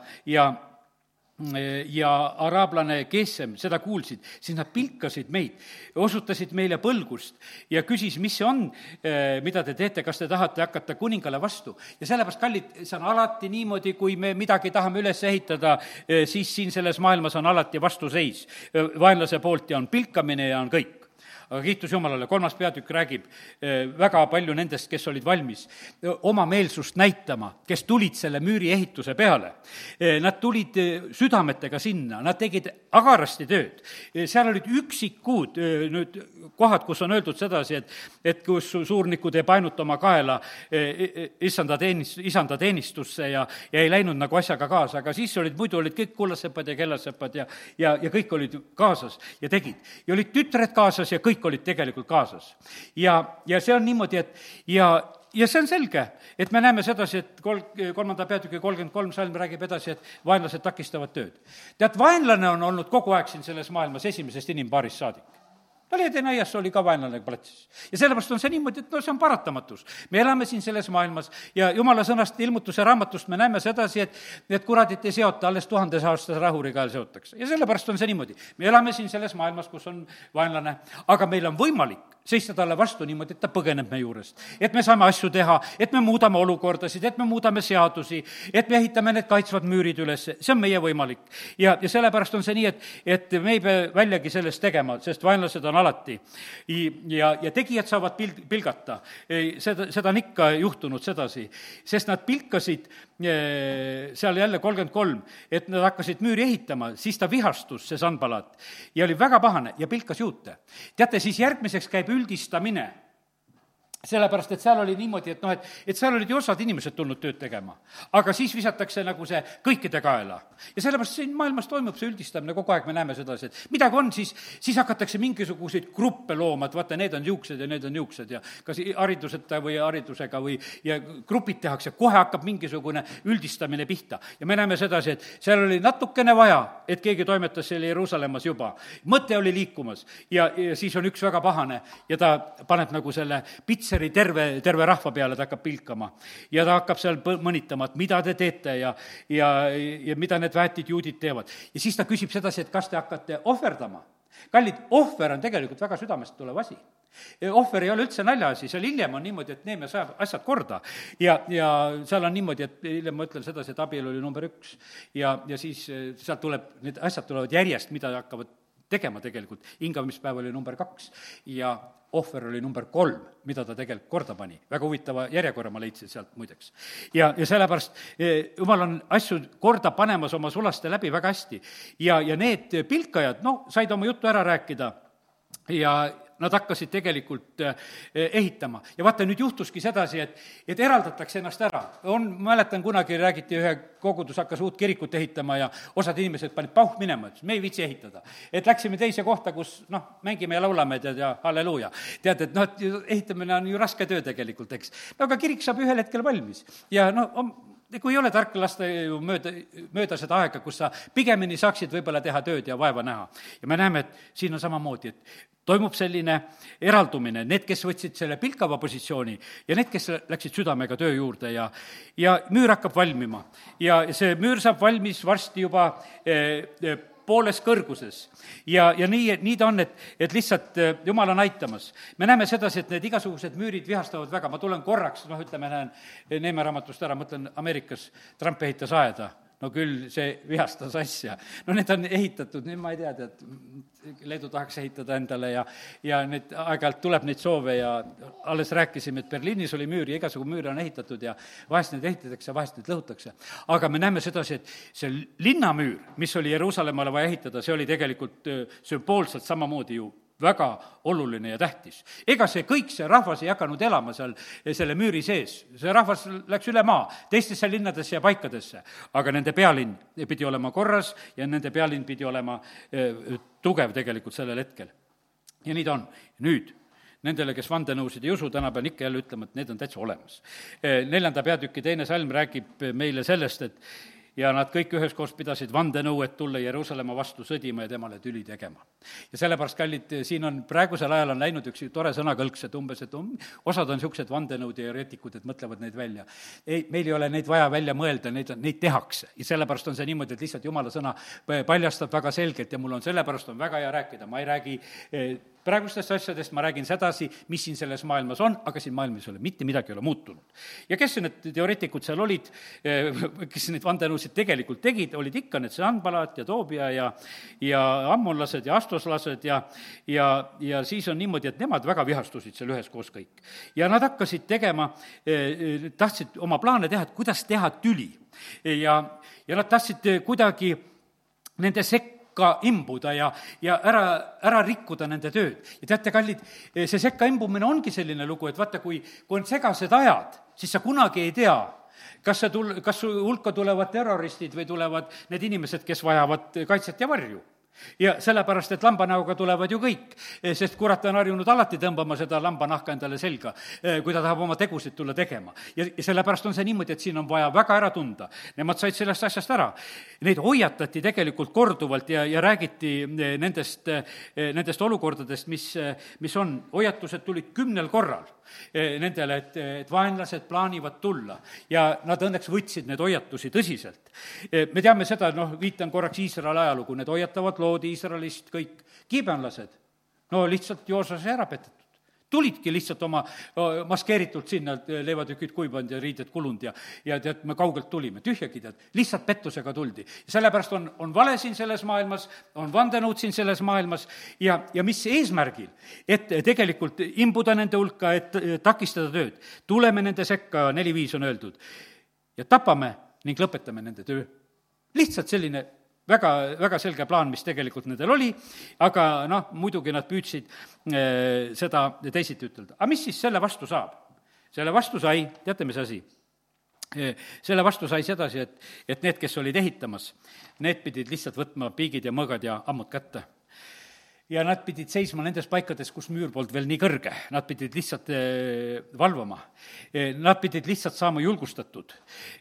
ja araablane Gesem seda kuulsid, siis nad pilkasid meid, osutasid meile põlgust ja küsis, mis see on, mida te teete, kas te tahate hakata kuningale vastu. Ja sellepärast, kallid, see on alati niimoodi, kui me midagi tahame üles ehitada, siis siin selles maailmas on alati vastuseis vaenlase poolt ja on pilkamine ja on kõik. Aga kiitus Jumalale, 3. peatükk räägib väga palju nendest, kes olid valmis oma meelsust näitama, kes tulid selle müüri ehituse peale. Nad tulid südametega sinna, nad tegid agarasti tööd. Seal olid üksikud nüüd kohad, kus on öeldud sedasi, et kus suurnikud ei painut oma kaela isanda teenistusse ja ei läinud nagu asjaga kaasa, aga siis muidu olid kõik kullasepad ja kellasepad ja kõik olid kaasas ja tegid. Ja olid tütred kaasas ja kõik olid tegelikult kaasas. Ja see on niimoodi, et ja see on selge, et me näeme sedasi, et 3. peatüki 33 salm räägib edasi, et vaenlased takistavad tööd. Tead, vaenlane on olnud kogu aeg siin selles maailmas esimesest inimpaarist saadik. Galeediaias oli ka vaenlane platsis. ja sellepärast on see niimoodi, et see on paratamatus. me elame siin selles maailmas ja jumala sõnast ilmutuse raamatust me näeme sedasi, et kuradit ei seota, alles 1000-aastase rahuriga ajal seotakse. ja sellepärast on see niimoodi. me elame siin selles maailmas, kus on vaenlane, aga meil on võimalik seista talle vastu niimoodi, et ta põgeneb me juurest. et me saame asju teha, et me muudame olukordasid, et me muudame seadusi, et me ehitame need kaitsvad müürid üles, see on meie võimalik. ja sellepärast on see nii, et me ei pea väljagi sellest tegema, sest vaenlased on alati. ja tegijad saavad pilgata. Seda on ikka juhtunud sedasi, sest nad pilkasid seal jälle 33, et nad hakkasid müüri ehitama, siis ta vihastus, see Sanbalat, ja oli väga pahane ja pilkas juute. teate, siis järgmiseks käib üldistamine. Sellepärast, et seal oli niimoodi, et seal olid ju osad inimesed tulnud tööd tegema. Aga siis visatakse nagu see kõikide kaela. Ja sellepärast siin maailmas toimub see üldistamine, kogu aeg me näeme sedasi, et midagi on, siis hakatakse mingisuguseid gruppe looma, et vaata, need on niisugused ja need on niisugused ja kas hariduseta või haridusega ja grupid tehakse, kohe hakkab mingisugune üldistamine pihta. Ja me näeme sedasi, et seal oli natukene vaja, et keegi toimetas seal Jeruusalemmas juba. Mõte oli liikumas ja siis on üks väga pahane ja ta paneb nagu selle terve rahva peale, ta hakkab pilkama. Ja ta hakkab seal mõnitama, et mida te teete ja mida need väetid juudid teevad. Ja siis ta küsib sedasi, et kas te hakkate ohverdama. Kallid, ohver on tegelikult väga südamest tulev asi. Ohver ei ole üldse naljaasi, seal hiljem on niimoodi, et neeme saab asjad korda. Ja seal on niimoodi, et hiljem ma ütlen sedasi, et abielu oli number 1 ja siis sealt tuleb, need asjad tulevad järjest, mida hakkavad tegema tegelikult. Hingamispäev oli number 2 ja ohver oli number 3, mida ta tegelikult korda pani. Väga huvitava järjekorra ma leidsin sealt muideks. Ja sellepärast Jumal on asju korda panemas oma sulaste läbi väga hästi. Ja need pilkajad, said oma juttu ära rääkida ja nad hakkasid tegelikult ehitama. Ja vaata, nüüd juhtuski sedasi, et eraldatakse ennast ära. Mäletan, kunagi räägiti, ühe kogudus hakkas uut kirikut ehitama ja osad inimesed panid pauh minema, et me ei viitsi ehitada. Et läksime teise kohta, kus mängime ja laulame ja halleluuja. Tead, et ehitamine on ju raske töö tegelikult, eks. Aga kirik saab ühel hetkel valmis ja kui ei ole tark lasta ju mööda seda aega, kus sa pigemini saaksid võib-olla teha tööd ja vaeva näha. Ja me näeme, et siin on samamoodi, et toimub selline eraldumine, need, kes võtsid selle pilkava positsiooni ja need, kes läksid südamega töö juurde ja müür hakkab valmima. Ja see müür saab valmis varsti juba pooles kõrguses. Ja nii ta on, et lihtsalt Jumal on aitamas. Me näeme sedasi, et need igasugused müürid vihastavad väga. Ma tulen korraks, lähen Neeme raamatust ära, mõtlen Ameerikas Trump ehitas aeda. Küll see vihastas asja. Need on ehitatud, nüüd ma ei tea, Leedu tahaks ehitada endale ja nüüd aeg-ajalt tuleb neid soove ja alles rääkisime, et Berliinis oli müür ja igasugu müüre on ehitatud ja vahest neid ehitatakse, vahest neid lõhutakse. Aga me näeme sedasi, et see linnamüür, mis oli Jeruusalemmale vaja ehitada, see oli tegelikult sümboolselt samamoodi ju väga oluline ja tähtis. Ega see rahvas ei hakanud elama seal selle müüri sees. See rahvas läks üle maa, teistesse linnadesse ja paikadesse. Aga nende pealinn pidi olema korras ja nende pealinn pidi olema tugev tegelikult sellel hetkel. Ja nii ta on. Nüüd, nendele, kes vandenõusid ei usu, täna pean ikka jälle ütlema, et need on täitsa olemas. 4. peatüki 2. salm räägib meile sellest, et ja nad kõik üheskoos pidasid vandenõu, et tulla Jeruusalemma vastu sõdima ja temale tüli tegema. Ja sellepärast, kallid, siin on praegusel ajal on läinud üks tore sõnakõlks, et umbes, et osad on niisugused vandenõud ja teoreetikud, et mõtlevad neid välja. Meil ei ole neid vaja välja mõelda, neid tehakse. Ja sellepärast on see niimoodi, et lihtsalt Jumala sõna paljastab väga selgelt ja mul on sellepärast on väga hea rääkida. Ma ei räägi praegustest asjadest, ma räägin sedasi, mis siin selles maailmas on, aga siin maailmas ei ole mitte midagi ei ole muutunud. Ja kes need teoreetikud seal olid, kes neid vandenõusid tegelikult tegid, olid ikka need Sanbalat ja Toobia ja ammonlased ja astoslased ja siis on niimoodi, et nemad väga vihastusid seal üheskoos kõik. Ja nad hakkasid tegema, tahtsid oma plaane teha, et kuidas teha tüli. Ja nad tahtsid kuidagi nende sekka imbuda ja ära rikkuda nende tööd. Ja teate, kallid, see sekka imbumine ongi selline lugu, et vaata, kui on segased ajad, siis sa kunagi ei tea, kas su hulka tulevad terroristid või tulevad need inimesed, kes vajavad kaitset ja varju. ja sellepärast, et lambanäoga tulevad ju kõik, sest kurat on harjunud alati tõmbama seda lambanahka endale selga, kui ta tahab oma tegusid tulla tegema. Ja sellepärast on see niimoodi, et siin on vaja väga ära tunda. Nemad said sellest asjast ära. Neid hoiatati tegelikult korduvalt ja räägiti nendest olukordadest, mis on. Hoiatused tulid 10 korral nendele, et vaenlased plaanivad tulla ja nad õnneks võtsid need hoiatusi tõsiselt. Me teame seda, viitan korraks Iisraeli ajalugu, need hoiatavad lood Iisraelist, kõik kiibeanlased, lihtsalt Joosase ära petetud. Tulidki lihtsalt oma maskeeritult sinna, leivatükid kuivanud ja riided kulunud ja tead, me kaugelt tulime, tühjagi tead, lihtsalt pettusega tuldi. Sellepärast on vale siin selles maailmas, on vandenõud siin selles maailmas ja mis eesmärgil, et tegelikult imbuda nende hulka, et takistada tööd. Tuleme nende sekka, 4-5 on öeldud, ja tapame ning lõpetame nende töö. Lihtsalt selline väga, väga selge plaan, mis tegelikult nendel oli, aga muidugi nad püüdsid seda teisiti ütelda. Aga mis siis selle vastu saab? Selle vastu sai, teate, mis asi? Selle vastu sai sedasi, et need, kes olid ehitamas, need pidid lihtsalt võtma piigid ja mõõgad ja ammud kätte. Ja nad pidid seisma nendes paikades, kus müür polnud veel nii kõrge. Nad pidid lihtsalt valvama. Nad pidid lihtsalt saama julgustatud.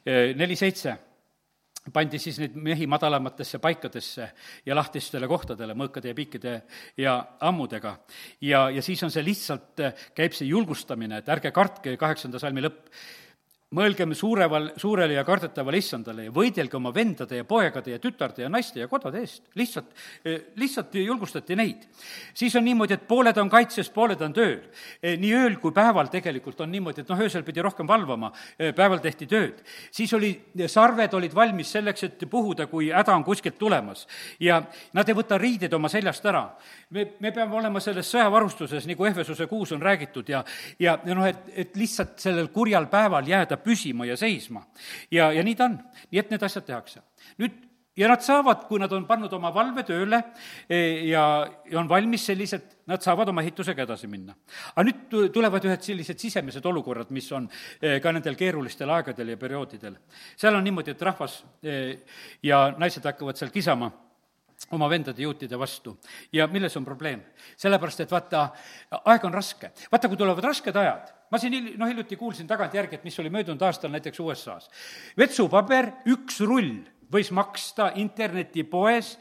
4-7 pandi siis neid mehi madalamatesse paikadesse ja lahtistele kohtadele, mõõkade ja piikide ja ammudega. Ja siis on see lihtsalt, käib see julgustamine, et ärge kartke, 8. salmi lõpp, mõelgem suurele ja kardetavale issandale ja võidelge oma vendade ja poegade ja tütarde ja naiste ja kodade eest. Lihtsalt julgustati neid. Siis on niimoodi, et pooled on kaitses, pooled on tööl. Nii ööl kui päeval tegelikult on niimoodi, et öösel pidi rohkem valvama, päeval tehti tööd. Siis sarved olid valmis selleks, et puhuda, kui häda on kuskilt tulemas. Ja nad ei võta riided oma seljast ära. Me peame olema selles sõjavarustuses, nagu Ehvesuse 6 on räägitud et lihtsalt sellel kurjal päeval jääda püsima ja seisma. Ja nii ta on. Nii et need asjad tehakse. Nüüd, ja nad saavad, kui nad on pannud oma valve tööle ja on valmis sellised, nad saavad oma ehitusega edasi minna. Aga nüüd tulevad ühed sellised sisemised olukorrad, mis on ka nendel keerulistel aegadel ja perioodidel. Seal on niimoodi, et rahvas ja naised hakkavad seal kisama oma vendade juutide vastu. Ja milles on probleem? Sellepärast, et vaata, aeg on raske. Vaata, kui tulevad rasked ajad, ma siin hiljuti kuulsin tagantjärgi, et mis oli möödunud aastal näiteks USA-s. Vetsupaber, 1 rull võis maksta internetipoes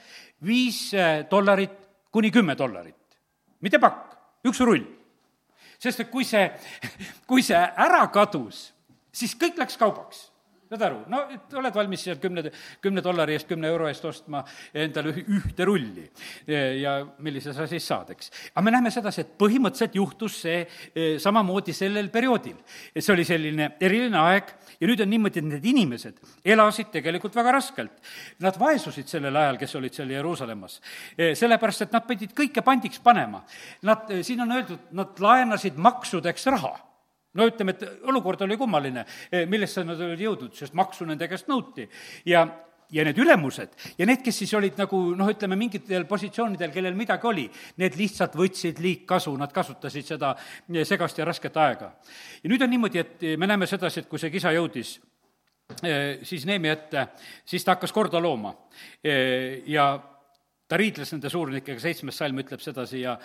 $5 kuni $10. Mitte pakk, 1 rull. Sest et kui see ära kadus, siis kõik läks kaubaks. Saad aru? Et oled valmis seal $10 eest, €10 eest ostma endale ühte rulli ja millise sa siis saad, eks. Aga me näeme sedasi, et põhimõtteliselt juhtus see samamoodi sellel perioodil. See oli selline eriline aeg ja nüüd on niimoodi, et need inimesed elasid tegelikult väga raskelt. Nad vaesusid sellel ajal, kes olid seal Jeruusalemmas. Sellepärast, et nad pidid kõike pandiks panema. Siin on öeldud, nad laenasid maksudeks raha. Ütleme, et olukord oli kummaline, millesse nad olid jõudnud, sest maksu nende käest nõuti. Ja need ülemused ja need, kes siis olid nagu, ütleme, mingitel positsioonidel, kellel midagi oli, need lihtsalt võtsid liigkasu, nad kasutasid seda segast ja rasket aega. Ja nüüd on niimoodi, et me näeme sedasi, et kui see kisa jõudis, siis Neemi ette, siis ta hakkas korda looma ja ta riidles nende suurnikega, 7. salm ütleb sedasi ja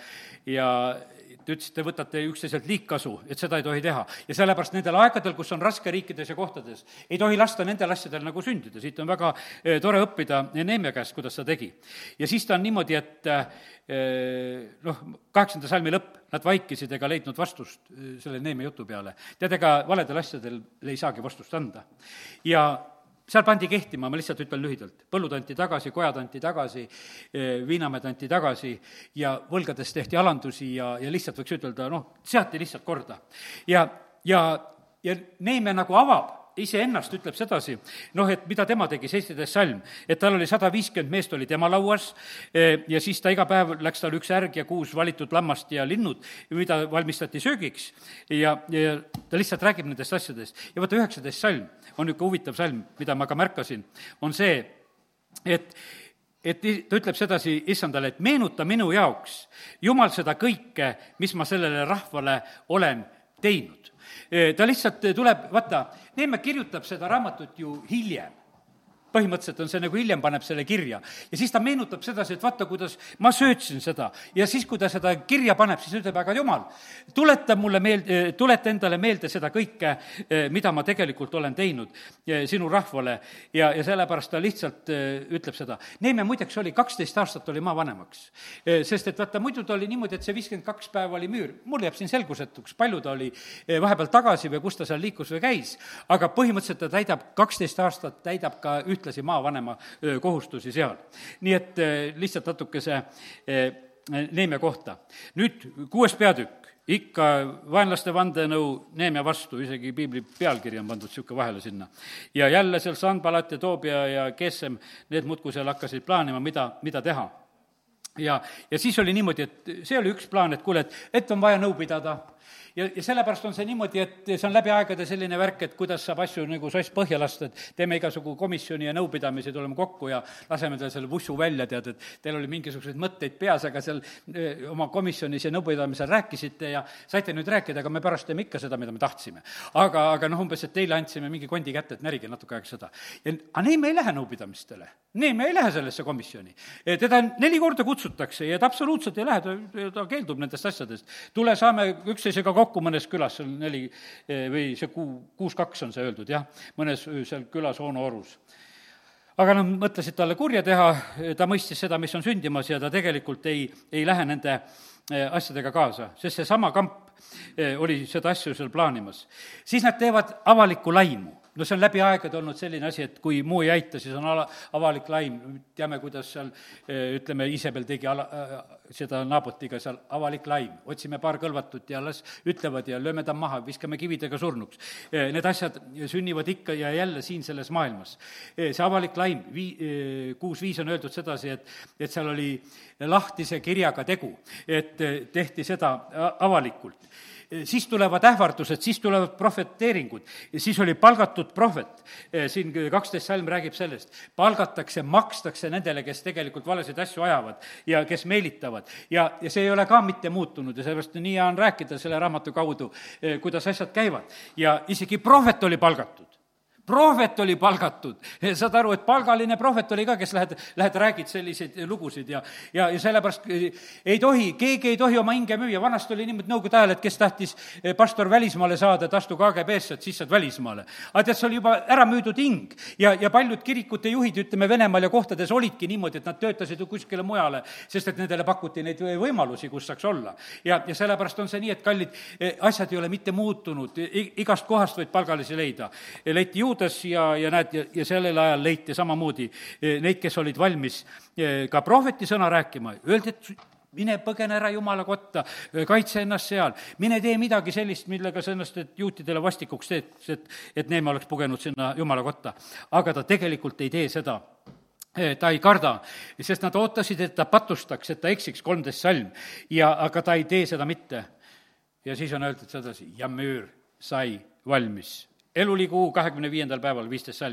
ta ütles, et te võtate üksteiselt liigkasu, et seda ei tohi teha. Ja sellepärast nendel aegadel, kus on raske riikides ja kohtades, ei tohi lasta nendel asjadel nagu sündida. Siit on väga tore õppida Neemia käest, kuidas ta tegi. Ja siis ta on niimoodi, et 8. salmi lõpp, nad vaikisid ega leidnud vastust selle Neemia jutu peale. Tead, ega valedel asjadel ei saagi vastust anda. Ja seal pandi kehtima, ma lihtsalt ütlen lühidalt, põllud anti tagasi, kojad anti tagasi, viinamed anti tagasi ja võlgades tehti alandusi ja lihtsalt võiks ütelda, seati lihtsalt korda. Ja Neemia nagu avab iseennast, ütleb sedasi, et mida tema tegi, 17. salm, et tal oli 150 meest oli tema lauas ja siis ta iga päev läks tal 1 ärg ja 6 valitud lammast ja linnud, mida valmistati söögiks ja ta lihtsalt räägib nendest asjadest. Ja vaata, 19. salm on üks huvitav salm, mida ma ka märkasin, on see, et ta ütleb sedasi issandale, et meenuta minu jaoks, Jumal, seda kõike, mis ma sellele rahvale olen teinud. Ta lihtsalt tuleb, vaata, Neemia kirjutab seda raamatut ju hiljem. põhimõtteliselt on see nagu hiljem paneb selle kirja. Ja siis ta meenutab sedasi, et vaata, kuidas ma söötsin seda. Ja siis, kui ta seda kirja paneb, siis ütleb, aga Jumal, tuleta endale meelde seda kõike, mida ma tegelikult olen teinud sinu rahvale ja sellepärast ta lihtsalt ütleb seda. Neeme muideks oli 12 aastat oli maavanemaks. Sest et vaata, muidu ta oli niimoodi, et see 52 päeva oli müür. Mul jääb siin selgusetuks, palju ta oli vahepeal tagasi või kus ta seal liikus või käis, aga põhimõtteliselt ta täidab 12 aastat, täidab ka ühtlasi maavanema kohustusi seal. Nii et lihtsalt natukese Neeme kohta. Nüüd 6. peatükk, ikka vaenlaste vandenõu Neemia vastu, isegi piibli pealkiri on pandud niisugune vahele sinna. Ja jälle seal Sanbalat ja Toobia ja Gesem, need muudkui seal hakkasid plaanima, mida teha. Ja siis oli niimoodi, et see oli üks plaan, et kuule, et on vaja nõu pidada. Ja sellepärast on see niimoodi, et see on läbi aegade selline värk, et kuidas saab asju nagu soss põhja lasta, et teeme igasugu komisjoni ja nõupidamisi, tuleme kokku ja laseme teile selle vussu välja, tead, et teil oli mingisuguseid mõtteid peas, aga seal oma komisjonis ja nõupidamisel rääkisite ja saite nüüd rääkida, aga me pärast teeme ikka seda, mida me tahtsime. Aga umbes, et teile andsime mingi kondi kätte, et närige natuke aeg seda. Aga Neeme ei lähe nõupidamistele. Neeme ei lähe sellesse komisjoni. Teda 4 korda kutsutakse ja ta absoluutselt ei lähe, ta keeldub nendest asjadest. Tule, saame üksteisega kokku mõnes külas, seal 4 või see 6-2 on see öeldud, jah, mõnes seal külas Oono-Orus. Aga nad mõtlesid talle kurja teha, ta mõistis seda, mis on sündimas ja ta tegelikult ei lähe nende asjadega kaasa, sest see sama kamp oli seda asju seal plaanimas. Siis nad teevad avalikku laimu. No see on läbi aegade olnud selline asi, et kui muu ei aita, siis on avalik laim. Teame, kuidas seal, ütleme, Iisabel tegi seda Naabotiga seal avalik laim. Otsime paar kõlvatut ja las ütlevad ja lööme ta maha, viskame kividega surnuks. Need asjad sünnivad ikka ja jälle siin selles maailmas. See avalik laim, 6.5 on öeldud sedasi, et seal oli lahtise kirjaga tegu, et tehti seda avalikult. Siis tulevad ähvardused, siis tulevad profeteeringud, siis oli palgatud prohvet, siin 12 salm räägib sellest, palgatakse, makstakse nendele, kes tegelikult valesid asju ajavad ja kes meelitavad. Ja see ei ole ka mitte muutunud ja sellepärast nii on rääkida selle raamatu kaudu, kuidas asjad käivad. Ja isegi prohvet oli palgatud. Prohvet oli palgatud, saad aru, et palgaline prohvet oli ka, kes lähed räägid selliseid lugusid ja sellepärast keegi ei tohi oma hinge müüa, vanast oli niimoodi nõukogude ajal, et kes tahtis pastor välismaale saada, et astu KGB-sse, et siis saad välismaale. Aga tead, see oli juba ära müüdud hing ja paljud kirikute juhid, ütleme Venemaal ja kohtades olidki niimoodi, et nad töötasid kuskile mujale, sest et nendele pakuti neid võimalusi, kus saaks olla. Ja sellepärast on see nii, et kallid asjad ei ole mitte muutunud, igast kohast võid palgalisi leida. Leiti ja näed, ja sellel ajal leiti samamoodi neid, kes olid valmis ka prohveti sõna rääkima. Öeldi, et mine põgene ära Jumala kotta, kaitse ennast seal, mine tee midagi sellist, millega sa ennast juutidele vastikuks teed, et Neeme oleks pugenud sinna Jumala kotta. Aga ta tegelikult ei tee seda. Ta ei karda, sest nad ootasid, et ta patustaks, et ta eksiks, 13 salm, aga ta ei tee seda mitte. Ja siis on öeldud sedasi, ja müür sai valmis. Elulikuu 25. päeval, 15 salm,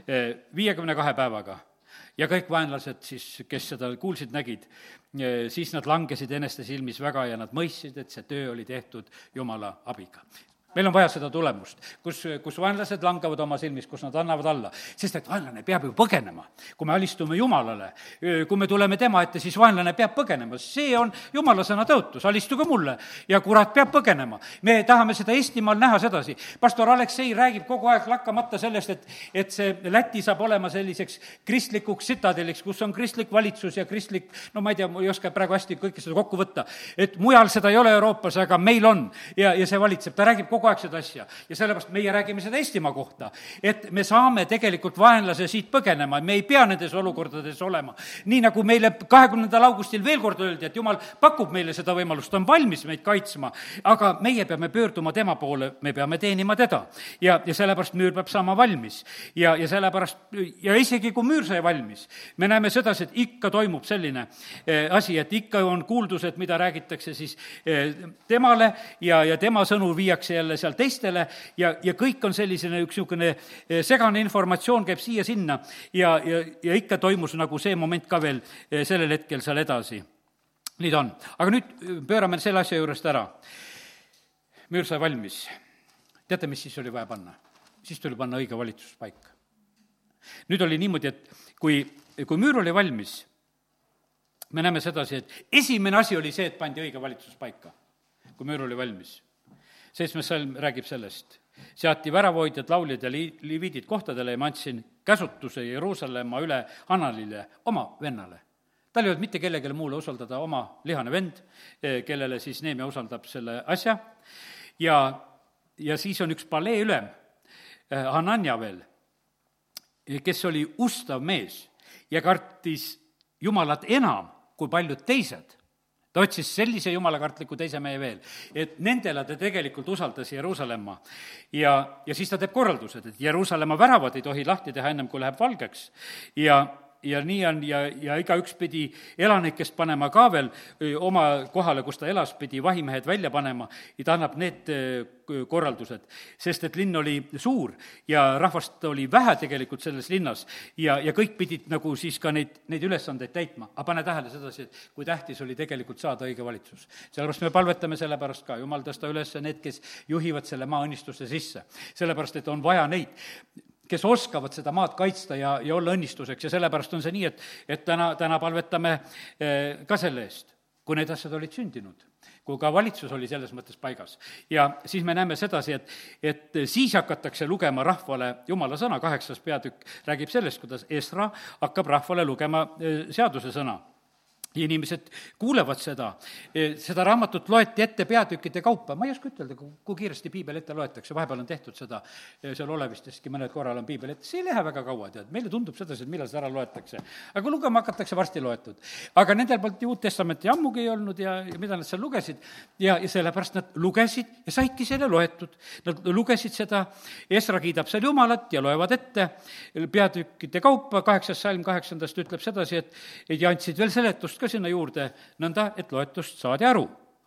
52 päevaga. Ja kõik vaenlased siis, kes seda kuulsid, nägid, siis nad langesid eneste silmis väga ja nad mõistsid, et see töö oli tehtud Jumala abiga. Meil on vaja seda tulemust, kus vaenlased langavad oma silmis, kus nad annavad alla. Sest et vaenlane peab ju põgenema. Kui me alistume Jumalale, kui me tuleme tema ette, siis vaenlane peab põgenema. See on Jumala sõna tõotus, alistuge mulle ja kurat peab põgenema. Me tahame seda Eestimaal näha sedasi. Pastor Aleksei räägib kogu aeg lakkamata sellest, et see Läti saab olema selliseks kristlikuks sitadeliks, kus on kristlik valitsus ja kristlik, no ma ei tea, ma ei oska praegu hästi kõike seda kokku võtta, et mujal seda ei ole Euroopas, aga meil on ja see valitseb. Ta räägib kogu aeg seda asja ja sellepärast meie räägime seda Eestimaa kohta, et me saame tegelikult vaenlase siit põgenema, me ei pea nendes olukordades olema. Nii nagu meile 20. augustil veel kord öeldi, et Jumal pakub meile seda võimalust, on valmis meid kaitsma, aga meie peame pöörduma tema poole, me peame teenima teda ja sellepärast müür peab saama valmis ja sellepärast, ja isegi kui müür sai valmis, me näeme sedasi, et ikka toimub selline asi, et ikka on kuuldused, mida räägitakse siis temale ja tema sõnu viiakse jälle seal teistele ja kõik on sellisena üks niisugune segane informatsioon käib siia-sinna ja ikka toimus nagu see moment ka veel sellel hetkel seal edasi. Nii ta on. Aga nüüd pöörame selle asja juurest ära. Müür sai valmis. Teate, mis siis oli vaja panna? Siis tuli panna õige valitsuspaika. nüüd oli niimoodi, et kui müür oli valmis, me näeme sedasi, et esimene asi oli see, et pandi õige valitsus paika, kui müür oli valmis. 7. salm räägib sellest. Seati väravoidjad, lauljad ja liviidid kohtadele ja ma andsin käsutuse Jeruusalemma üle Hananile, oma vennale. Tal ei olnud mitte kellegile muule usaldada oma lihane vend, kellele siis Neemia usaldab selle asja. Ja siis on üks palee ülem, Hanania veel, kes oli ustav mees ja kartis Jumalat enam kui paljud teised. Ta otsis sellise jumalakartliku teise mehe veel, et nendele ta tegelikult usaldas Jeruusalemma. Ja siis ta teeb korraldused, et Jeruusalemma väravad ei tohi lahti teha ennem, kui läheb valgeks. Ja nii on, ja igaüks pidi elanikest panema ka veel oma kohale, kus ta elas, pidi vahimehed välja panema, ja ta annab need korraldused, sest et linn oli suur ja rahvast oli vähe tegelikult selles linnas ja kõik pidid nagu siis ka neid ülesandeid täitma. Aga pane tähele sedasi, et kui tähtis oli tegelikult saada õige valitsus. Sellepärast me palvetame sellepärast ka, Jumal tõsta üles need, kes juhivad selle maa õnnistuste sisse. Sellepärast, et on vaja neid, kes oskavad seda maad kaitsta ja olla õnnistuseks ja sellepärast on see nii, et täna palvetame ka selle eest, kui need asjad olid sündinud, kui ka valitsus oli selles mõttes paigas. Ja siis me näeme sedasi, et siis hakatakse lugema rahvale Jumala sõna, 8. peatükk räägib sellest, kuidas Esra hakkab rahvale lugema seaduse sõna. Inimesed kuulevad seda raamatut loeti ette peatükkide kaupa, ma ei oska ütelda, kui kiiresti piibel ette loetakse, vahepeal on tehtud seda, seal Olevistestki mõned korral on piibel ette, see ei lähe väga kaua, tead, meile tundub sedasi, et millal seda ära loetakse. Aga kui lugema hakatakse, varsti loetud. Aga nendel poolt Uut Testamenti ammugi ei olnud ja mida nad seal lugesid, ja sellepärast nad lugesid ja saidki selle loetud. Nad lugesid seda, Esra kiidab seal Jumalat ja loevad ette peatükkide kaupa, 8. salm 8. ütleb sedasi, et ja andsid veel seletust ka sinna juurde, nõnda, et loetust saadi aru.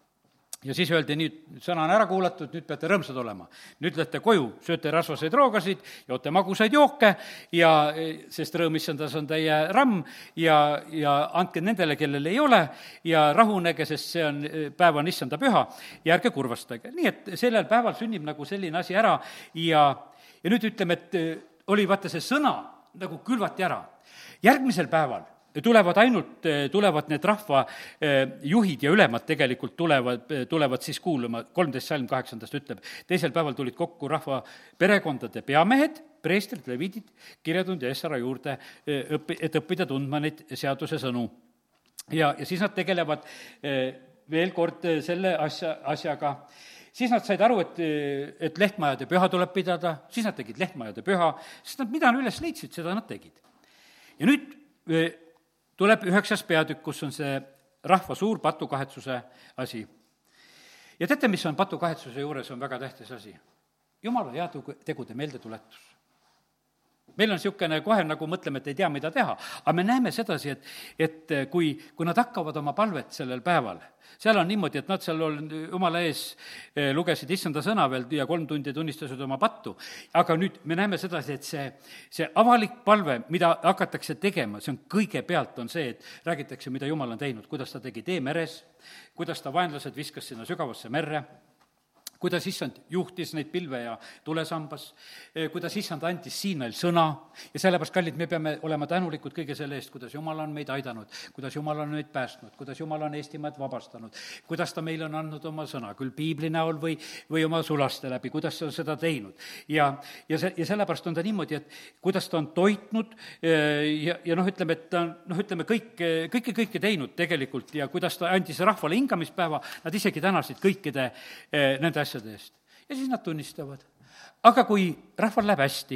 Ja siis öeldi, nüüd sõna on ära kuulatud, nüüd peate rõõmsad olema. Nüüd lähete koju, sööte rasvaseid roogasid, joote magusaid jooke, sest rõõm issandas on teie ramm ja andke nendele, kellel ei ole, ja rahunege, sest see on, päev on issanda püha, ja ärge kurvastage. Nii et sellel päeval sünnib nagu selline asi ära ja nüüd ütleme, et oli vaata see sõna nagu külvati ära. Järgmisel päeval tulevad need rahva juhid ja ülemad tegelikult tulevad siis kuulama, 13. salm 8. ütleb, teisel päeval tulid kokku rahva perekondade peamehed, preestrid, leviidid, kirjatund ja Esra juurde, et õppida tundma neid seaduse sõnu. Ja siis nad tegelevad veel kord selle asjaga. Siis nad said aru, et lehtmajade püha tuleb pidada, siis nad tegid lehtmajade püha, sest nad mida üles leidsid, seda nad tegid. Ja nüüd tuleb 9. peatükk, kus on see rahva suur patukahetsuse asi. Ja teate, mis on patukahetsuse juures, on väga tähtis asi? Jumala hea tegude meeldetuletus. Meil on niisugune kohe nagu mõtleme, et ei tea, mida teha, aga me näeme sedasi, et kui nad hakkavad oma palvet sellel päeval, seal on niimoodi, et nad seal Jumala ees lugesid issanda sõna veel ja 3 tundi tunnistasid oma pattu, aga nüüd me näeme sedasi, et see avalik palve, mida hakatakse tegema, see on kõigepealt on see, et räägitakse, mida Jumal on teinud, kuidas ta tegi tee meres, kuidas ta vaenlased viskas sinna sügavasse merre, kuidas issand juhtis neid pilve ja tulesambas, kuidas issand andis Siinail sõna ja sellepärast, kallid, me peame olema tänulikud kõige selle eest, kuidas Jumal on meid aidanud, kuidas Jumal on meid päästnud, kuidas Jumal on Eestimaad vabastanud, kuidas ta meile on andnud oma sõna, küll piibli näol või oma sulaste läbi, kuidas ta on seda teinud. Ja sellepärast on ta niimoodi, et kuidas ta on toitnud ja ütleme, et ta on kõike teinud tegelikult ja kuidas ta andis rahvale hingamispäeva, nad isegi tänasid kõikide nende asjade eest. Ja siis nad tunnistavad. Aga kui rahval läheb hästi,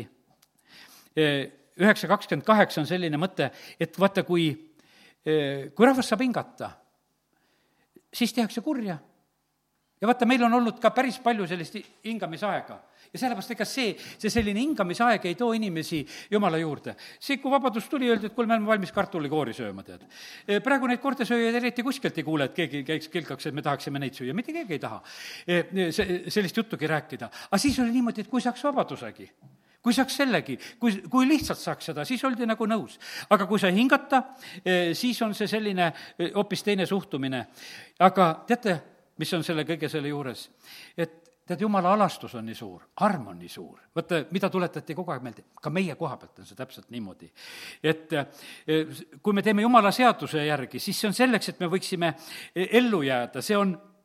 9.28 on selline mõte, et vaata, kui rahvas saab hingata, siis tehakse kurja. Ja vaata, meil on olnud ka päris palju sellist hingamisaega. Ja sellepärast ega see selline hingamisaeg ei too inimesi Jumala juurde. See, kui vabadus tuli, öeldi, et kuule, me oleme valmis kartulikoori sööma, tead. Praegu neid kordesööjaid eriti kuskilt ei kuule, et keegi käiks kilkaks, et me tahaksime neid süüa, mitte keegi ei taha sellist juttugi rääkida. Aga siis oli niimoodi, et kui saaks vabadusegi, kui saaks sellegi, kui lihtsalt saaks seda, siis oldi nagu nõus. Aga kui sa hingata, siis on see selline hoopis teine suhtumine. Aga teate, mis on selle kõige selle juures? Et tead, jumala alastus on nii suur, arm on nii suur. Vaata, mida tuletati kogu aeg meelde, ka meie koha pealt on see täpselt niimoodi. Et kui me teeme jumala seaduse järgi, siis see on selleks, et me võiksime ellu jääda, see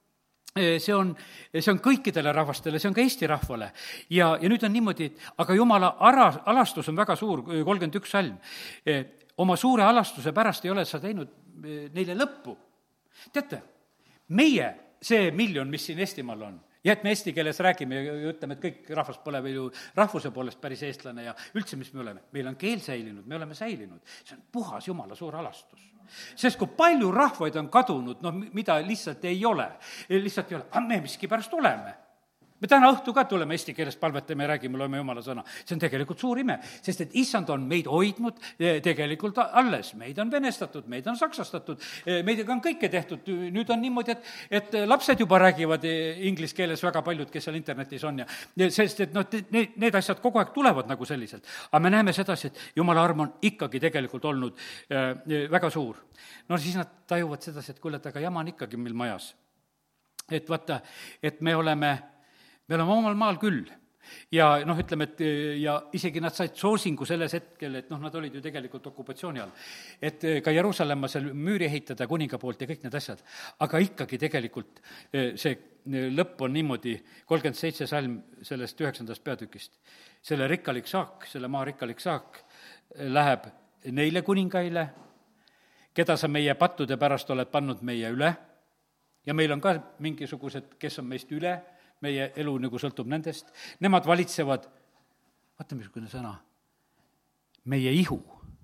on kõikidele rahvastele, see on ka Eesti rahvale. Ja nüüd on niimoodi, aga jumala alastus on väga suur, 31 salm. Oma suure alastuse pärast ei ole sa teinud neile lõppu. Teate, meie, see miljon, mis siin Eestimaal on, ja et me eesti keeles räägime ja ütleme, et kõik rahvas pole veel ju rahvuse poolest päris eestlane ja üldse, mis me oleme. Meil on keel säilinud, me oleme säilinud. See on puhas jumala suur alastus. Sest kui palju rahvaid on kadunud, mida lihtsalt ei ole, aga me miskipärast oleme. Me täna õhtu ka tuleme eesti keeles palvetame ja räägime, loeme jumala sõna. See on tegelikult suur ime, sest et issand on meid hoidnud tegelikult alles. Meid on venestatud, meid on saksastatud, meidega on kõike tehtud. Nüüd on niimoodi, et lapsed juba räägivad inglise keeles väga paljud, kes seal internetis on. Sest et need asjad kogu aeg tulevad nagu selliselt. Aga me näeme sedasi, et jumala arm on ikkagi tegelikult olnud väga suur. Siis nad tajuvad sedasi, et kuule, aga jama on ikkagi meil majas. Et vaata, et me oleme omal maal küll. Ja ütleme, et ja isegi nad said soosingu selles hetkel, et nad olid ju tegelikult okupatsiooni all. Et ka Jeruusalemma seal müüri ehitada kuninga poolt ja kõik need asjad. Aga ikkagi tegelikult see lõpp on niimoodi, 37 salm sellest 9. peatükist. Selle rikkalik saak, selle maa rikkalik saak läheb neile kuningaile, keda sa meie pattude pärast oled pannud meie üle. Ja meil on ka mingisugused, kes on meist üle, meie elu nagu sõltub nendest. Nemad valitsevad, vaata missugune sõna, meie ihu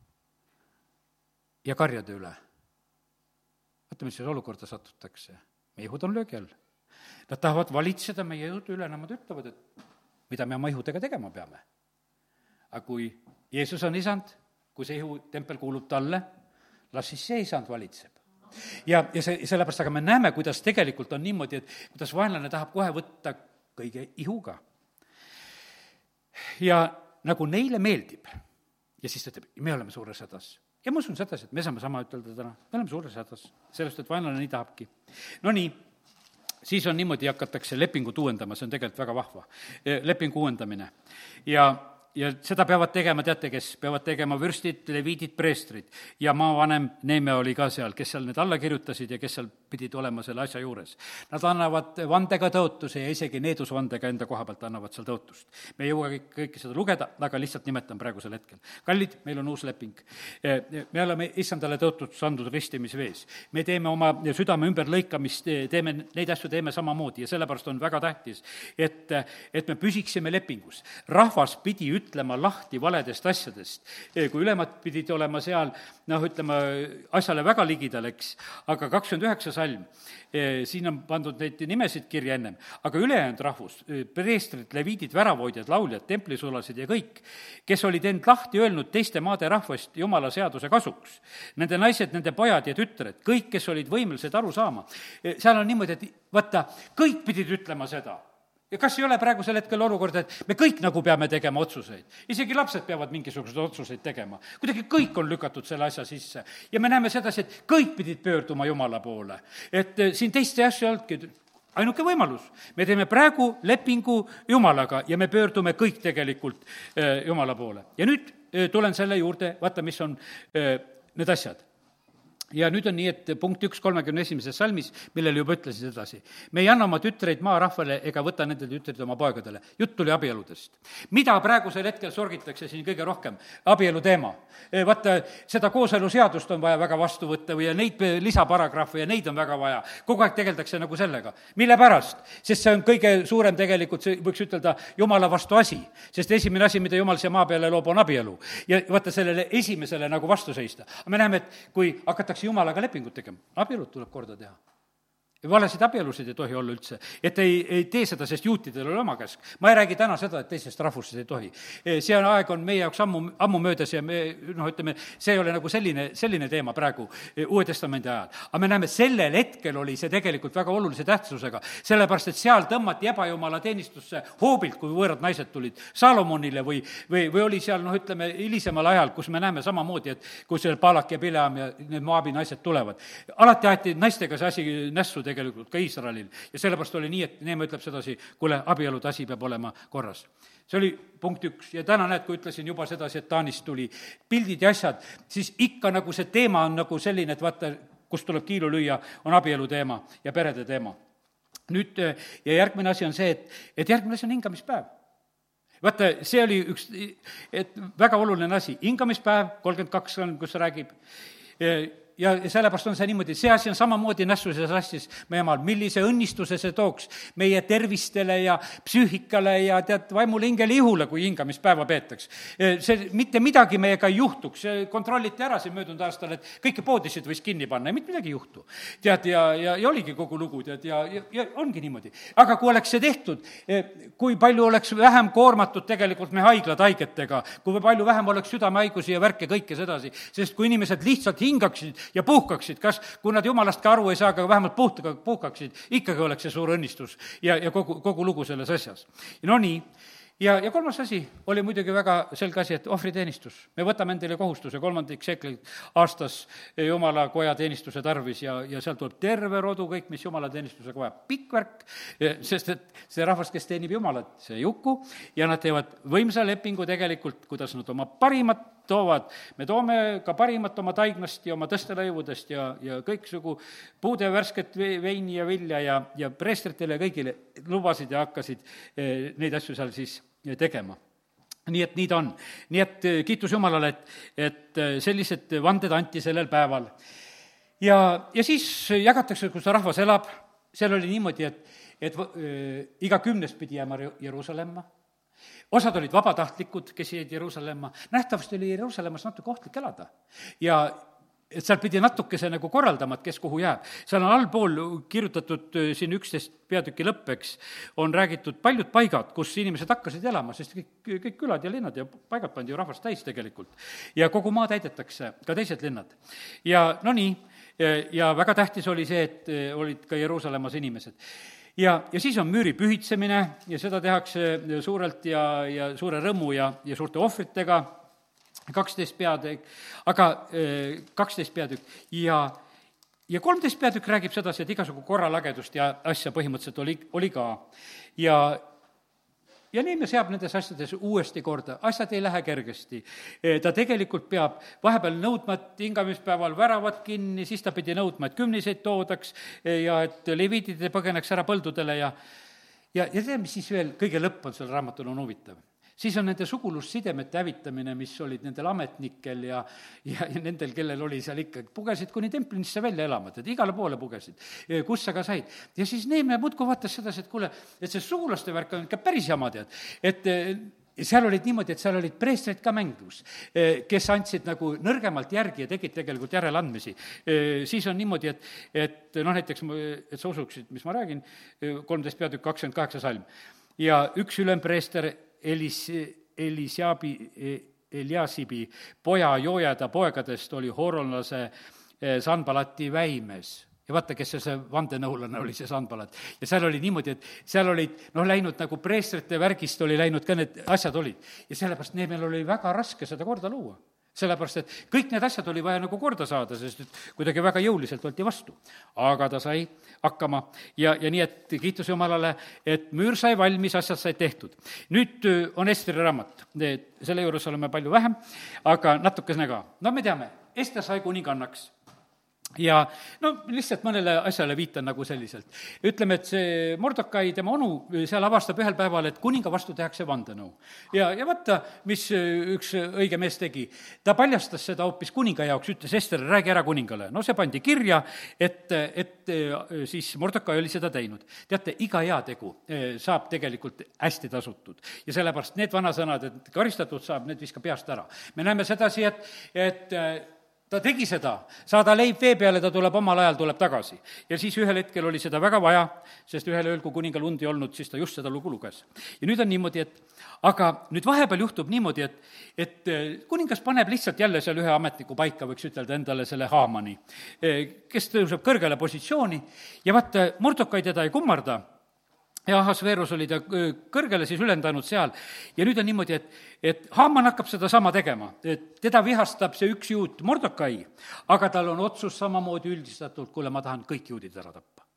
ja karjade üle. Vaata, mis olukorda satutakse. Meie ihud on löögi all. Nad tahavad valitseda meie ihude üle, nemad ütlevad, et mida me oma ihudega tegema peame. Aga kui Jeesus on isand, kui see ihu tempel kuulub talle, las siis see isand valitseb. Ja sellepärast, aga me näeme, kuidas tegelikult on niimoodi, et kuidas vaenlane tahab kohe võtta kõige ihuga. Ja nagu neile meeldib, ja siis ta ütleb, me oleme suures hädas. Ja ma usun sedasi, et me saame sama ütelda täna, me oleme suures hädas, sellest, et vaenlane nii tahabki. Nii, siis on niimoodi, hakatakse lepingut uuendama, see on tegelikult väga vahva, lepingu uuendamine. Ja seda peavad tegema, teate, kes peavad tegema vürstid, leviidid, preestrid ja maavanem Neeme oli ka seal, kes seal need alla kirjutasid ja kes seal pidid olema selle asja juures. Nad annavad vandega tõotuse ja isegi needusvandega enda koha pealt annavad seal tõotust. Me ei jõua kõike seda lugeda, aga lihtsalt nimetan praegusel hetkel. Kallid, meil on uus leping. Me oleme issandale tõotust andnud ristimisvees. Me teeme oma südame ümberlõikamist, neid asju teeme samamoodi ja sellepärast on väga tähtis, et me püsiksime lepingus. Rahvas pidi ütlema lahti valedest asjadest. Kui ülemad pidid olema seal, asjale väga ligidal, eks, aga 29 salm, siin on pandud neid nimesid kirja ennem, aga ülejäänud rahvus, preestrid, leviidid, väravoidjad, lauljad, templisulased ja kõik, kes olid end lahti öelnud teiste maade rahvast jumala seaduse kasuks, nende naised, nende pojad ja tütred, kõik, kes olid võimelised aru saama, seal on niimoodi, et vaata, kõik pidid ütlema seda. Ja kas ei ole praegusel hetkel olukord, et me kõik nagu peame tegema otsuseid? Isegi lapsed peavad mingisuguseid otsuseid tegema. Kuidagi kõik on lükatud selle asja sisse. Ja me näeme sedasi, et kõik pidid pöörduma Jumala poole. Et siin teiste asja olnudki ainuke võimalus. Me teeme praegu lepingu Jumalaga ja me pöördume kõik tegelikult Jumala poole. Ja nüüd tulen selle juurde, vaata, mis on need asjad. Ja nüüd on nii, et punkt 1, 31. salmis, millele juba ütlesin edasi. Me ei anna oma tütreid maarahvale ega võta nende tütreid oma poegadele. Jutt tuli abieludest. Mida praegusel hetkel sorgitakse siin kõige rohkem? Abielu teema. Vaata, seda kooseluseadust on vaja väga vastu võtta või neid lisaparagrahve ja neid on väga vaja. Kogu aeg tegeldakse nagu sellega. Mille pärast? Sest see on kõige suurem tegelikult, see võiks ütelda, Jumala vastu asi. Sest esimene asi, mida Jumal siia maa peale loob, on abielu. Ja vaata, sellele esimesele nagu vastu seista. Me näeme, et kui hakatakse Jumalaga lepingut tegema, abielud tuleb korda teha. Valesid abielusid ei tohi olla üldse, et ei tee seda, sest juutidel oli oma käsk. Ma ei räägi täna seda, et teisest rahvusest ei tohi. See aeg on meie jaoks ammu möödas ja me, see ei ole nagu selline teema praegu Uue Testamendi ajal. Aga me näeme, sellel hetkel oli see tegelikult väga olulise tähtsusega, sellepärast, et seal tõmmati ebajumala teenistusse hoobilt, kui võõrad naised tulid Salomonile või oli seal, hilisemal ajal, kus me näeme samamoodi, et kui seal Paalak ja Bileam ja need Moabi naised tulevad. Alati aeti naistega see asi nässu tegelikult ka Iisraelil. Ja sellepärast oli nii, et Neeme ütleb sedasi, kuule, abielude asi peab olema korras. See oli punkt 1 ja täna näed, kui ütlesin juba sedasi, et Taanist tuli pildid ja asjad, siis ikka nagu see teema on nagu selline, et vaata, kust tuleb kiilu lüüa, on abielu teema ja perede teema. Nüüd, ja järgmine asi on see, et järgmine asi on hingamispäev. Vaata, see oli üks väga oluline asi, hingamispäev, 32 on, kus räägib, ja sellepärast on see niimoodi, see asi on samamoodi nässus ja sassis meie maal, millise õnnistuse see tooks meie tervistele ja psüühikale ja tead, vaimule hingele ihule, kui hingamispäeva peetaks. See mitte midagi meiega ei juhtuks, see kontrolliti ära siin möödunud aastal, et kõiki poodisid võis kinni panna ja mitte midagi ei juhtu. Tead, ja oligi kogu lugu, tead, ja ongi niimoodi. Aga kui oleks see tehtud, kui palju oleks vähem koormatud tegelikult me haiglad haigetega, kui palju vähem oleks südamehaigusi ja värke kõike sedasi, sest kui inimesed lihtsalt hingaksid ja puhkaksid, kas, kui nad jumalast ka aru ei saa, aga vähemalt puhkaksid, ikkagi oleks see suur õnnistus ja kogu lugu selles asjas. No nii, ja kolmas asi oli muidugi väga selge asi, et ohvriteenistus. Me võtame endale kohustuse 3 seklit aastas Jumala koja teenistuse tarvis ja seal tuleb terve rodu kõik, mis Jumala teenistusega vajab. Pikk värk, sest et see rahvas, kes teenib Jumalat, see ei huku ja nad teevad võimsa lepingu tegelikult, kuidas nad oma parimat toovad. Me toome ka parimat oma taignast ja oma tõstelõivudest ja kõiksugu puude värsket veini ja vilja ja preestritele ja kõigile lubasid ja hakkasid neid asju seal siis tegema. Nii et nii ta on. Nii et kiitus Jumalale, et sellised vanded anti sellel päeval. Ja siis jagatakse, kus rahvas elab, seal oli niimoodi, et iga 10 pidi jääma Jeruusalemma. Osad olid vabatahtlikud, kes jäid Jeruusalemma. Nähtavasti oli Jeruusalemmas natuke ohtlik elada. Ja et seal pidi natukese nagu korraldama, et kes kuhu jääb. Seal on allpool kirjutatud siin 11 peatüki lõppeks, on räägitud paljud paigad, kus inimesed hakkasid elama, sest kõik külad ja linnad ja paigad pandi ju rahvast täis tegelikult. Ja kogu maa täidetakse, ka teised linnad. Ja no nii, ja väga tähtis oli see, et olid ka Jeruusalemmas inimesed. Ja siis on müüri pühitsemine ja seda tehakse suurelt ja suure rõõmu ja suurte ohvritega, 12 peatükk, aga 12 peatükk ja 13 peatükk räägib sedasi, et igasugu korralagedust ja asja põhimõtteliselt oli ka. Ja Neeme seab nendes asjades uuesti korda, asjad ei lähe kergesti. Ta tegelikult peab vahepeal nõudma, et hingamispäeval väravad kinni, siis ta pidi nõudma, et kümniseid toodaks ja et leviidid ei põgeneks ära põldudele ja tead, mis siis veel kõige lõpp on selle raamatul on huvitav. Siis on nende sugulussidemete hävitamine, mis olid nendel ametnikel ja nendel, kellel oli seal ikka, pugesid kuni templinisse välja elama, et igale poole pugesid, kus sa ka said. Ja siis Neeme muudkui vaatas sedasi, et kuule, et see sugulaste värk on ikka päris jama, tead, et seal olid niimoodi, et seal olid preestrid ka mängus, kes andsid nagu nõrgemalt järgi ja tegid tegelikult järeleandmisi. Siis on niimoodi, et näiteks, et sa usuksid, mis ma räägin, 13 peatükk 28 salm. Ja üks ülempreester Eliasibi poja Joojada poegadest oli hooronlase Sanbalati väimes. Ja vaata, kes see vandenõulane oli, see Sanbalat. Ja seal oli niimoodi, et seal olid läinud nagu preestrite värgist oli läinud ka need asjad olid. Ja sellepärast Neemel oli väga raske seda korda luua. Sellepärast, et kõik need asjad oli vaja nagu korda saada, sest et kuidagi väga jõuliselt võeti vastu. Aga ta sai hakkama ja nii, et kiitus Jumalale, et müür sai valmis, asjad sai tehtud. Nüüd on Esteri raamat, selle juures oleme palju vähem, aga natukesene ka. No me teame, Ester sai kuningannaks. Ja lihtsalt mõnele asjale viitan nagu selliselt. Ütleme, et see Mordokai, tema onu, seal avastab ühel päeval, et kuninga vastu tehakse vandenõu. Ja vaata, mis üks õige mees tegi. Ta paljastas seda hoopis kuninga jaoks, ütles Ester, räägi ära kuningale. No see pandi kirja, et siis Mordokai oli seda teinud. Teate, iga heategu saab tegelikult hästi tasutud. Ja sellepärast need vanasõnad, et karistatud saab, need viskab peast ära. Me näeme sedasi, et ta tegi seda, saada leib vee peale, ta tuleb omal ajal, tuleb tagasi. Ja siis ühel hetkel oli seda väga vaja, sest ühel ööl, kui kuningal und ei olnud, siis ta just seda lugu luges. Ja nüüd on niimoodi, aga nüüd vahepeal juhtub niimoodi, et kuningas paneb lihtsalt jälle seal ühe ametniku paika, võiks ütelda endale selle Haamani, kes tõuseb kõrgele positsiooni ja vaata, Mordokai teda ei kummarda, ja Ahasveerus oli ta kõrgele siis ülendanud seal. Ja nüüd on niimoodi, et Haaman hakkab seda sama tegema. Teda vihastab see üks juut Mordokai, aga tal on otsus samamoodi üldistatult, kuule, ma tahan kõik juudid ära tappa.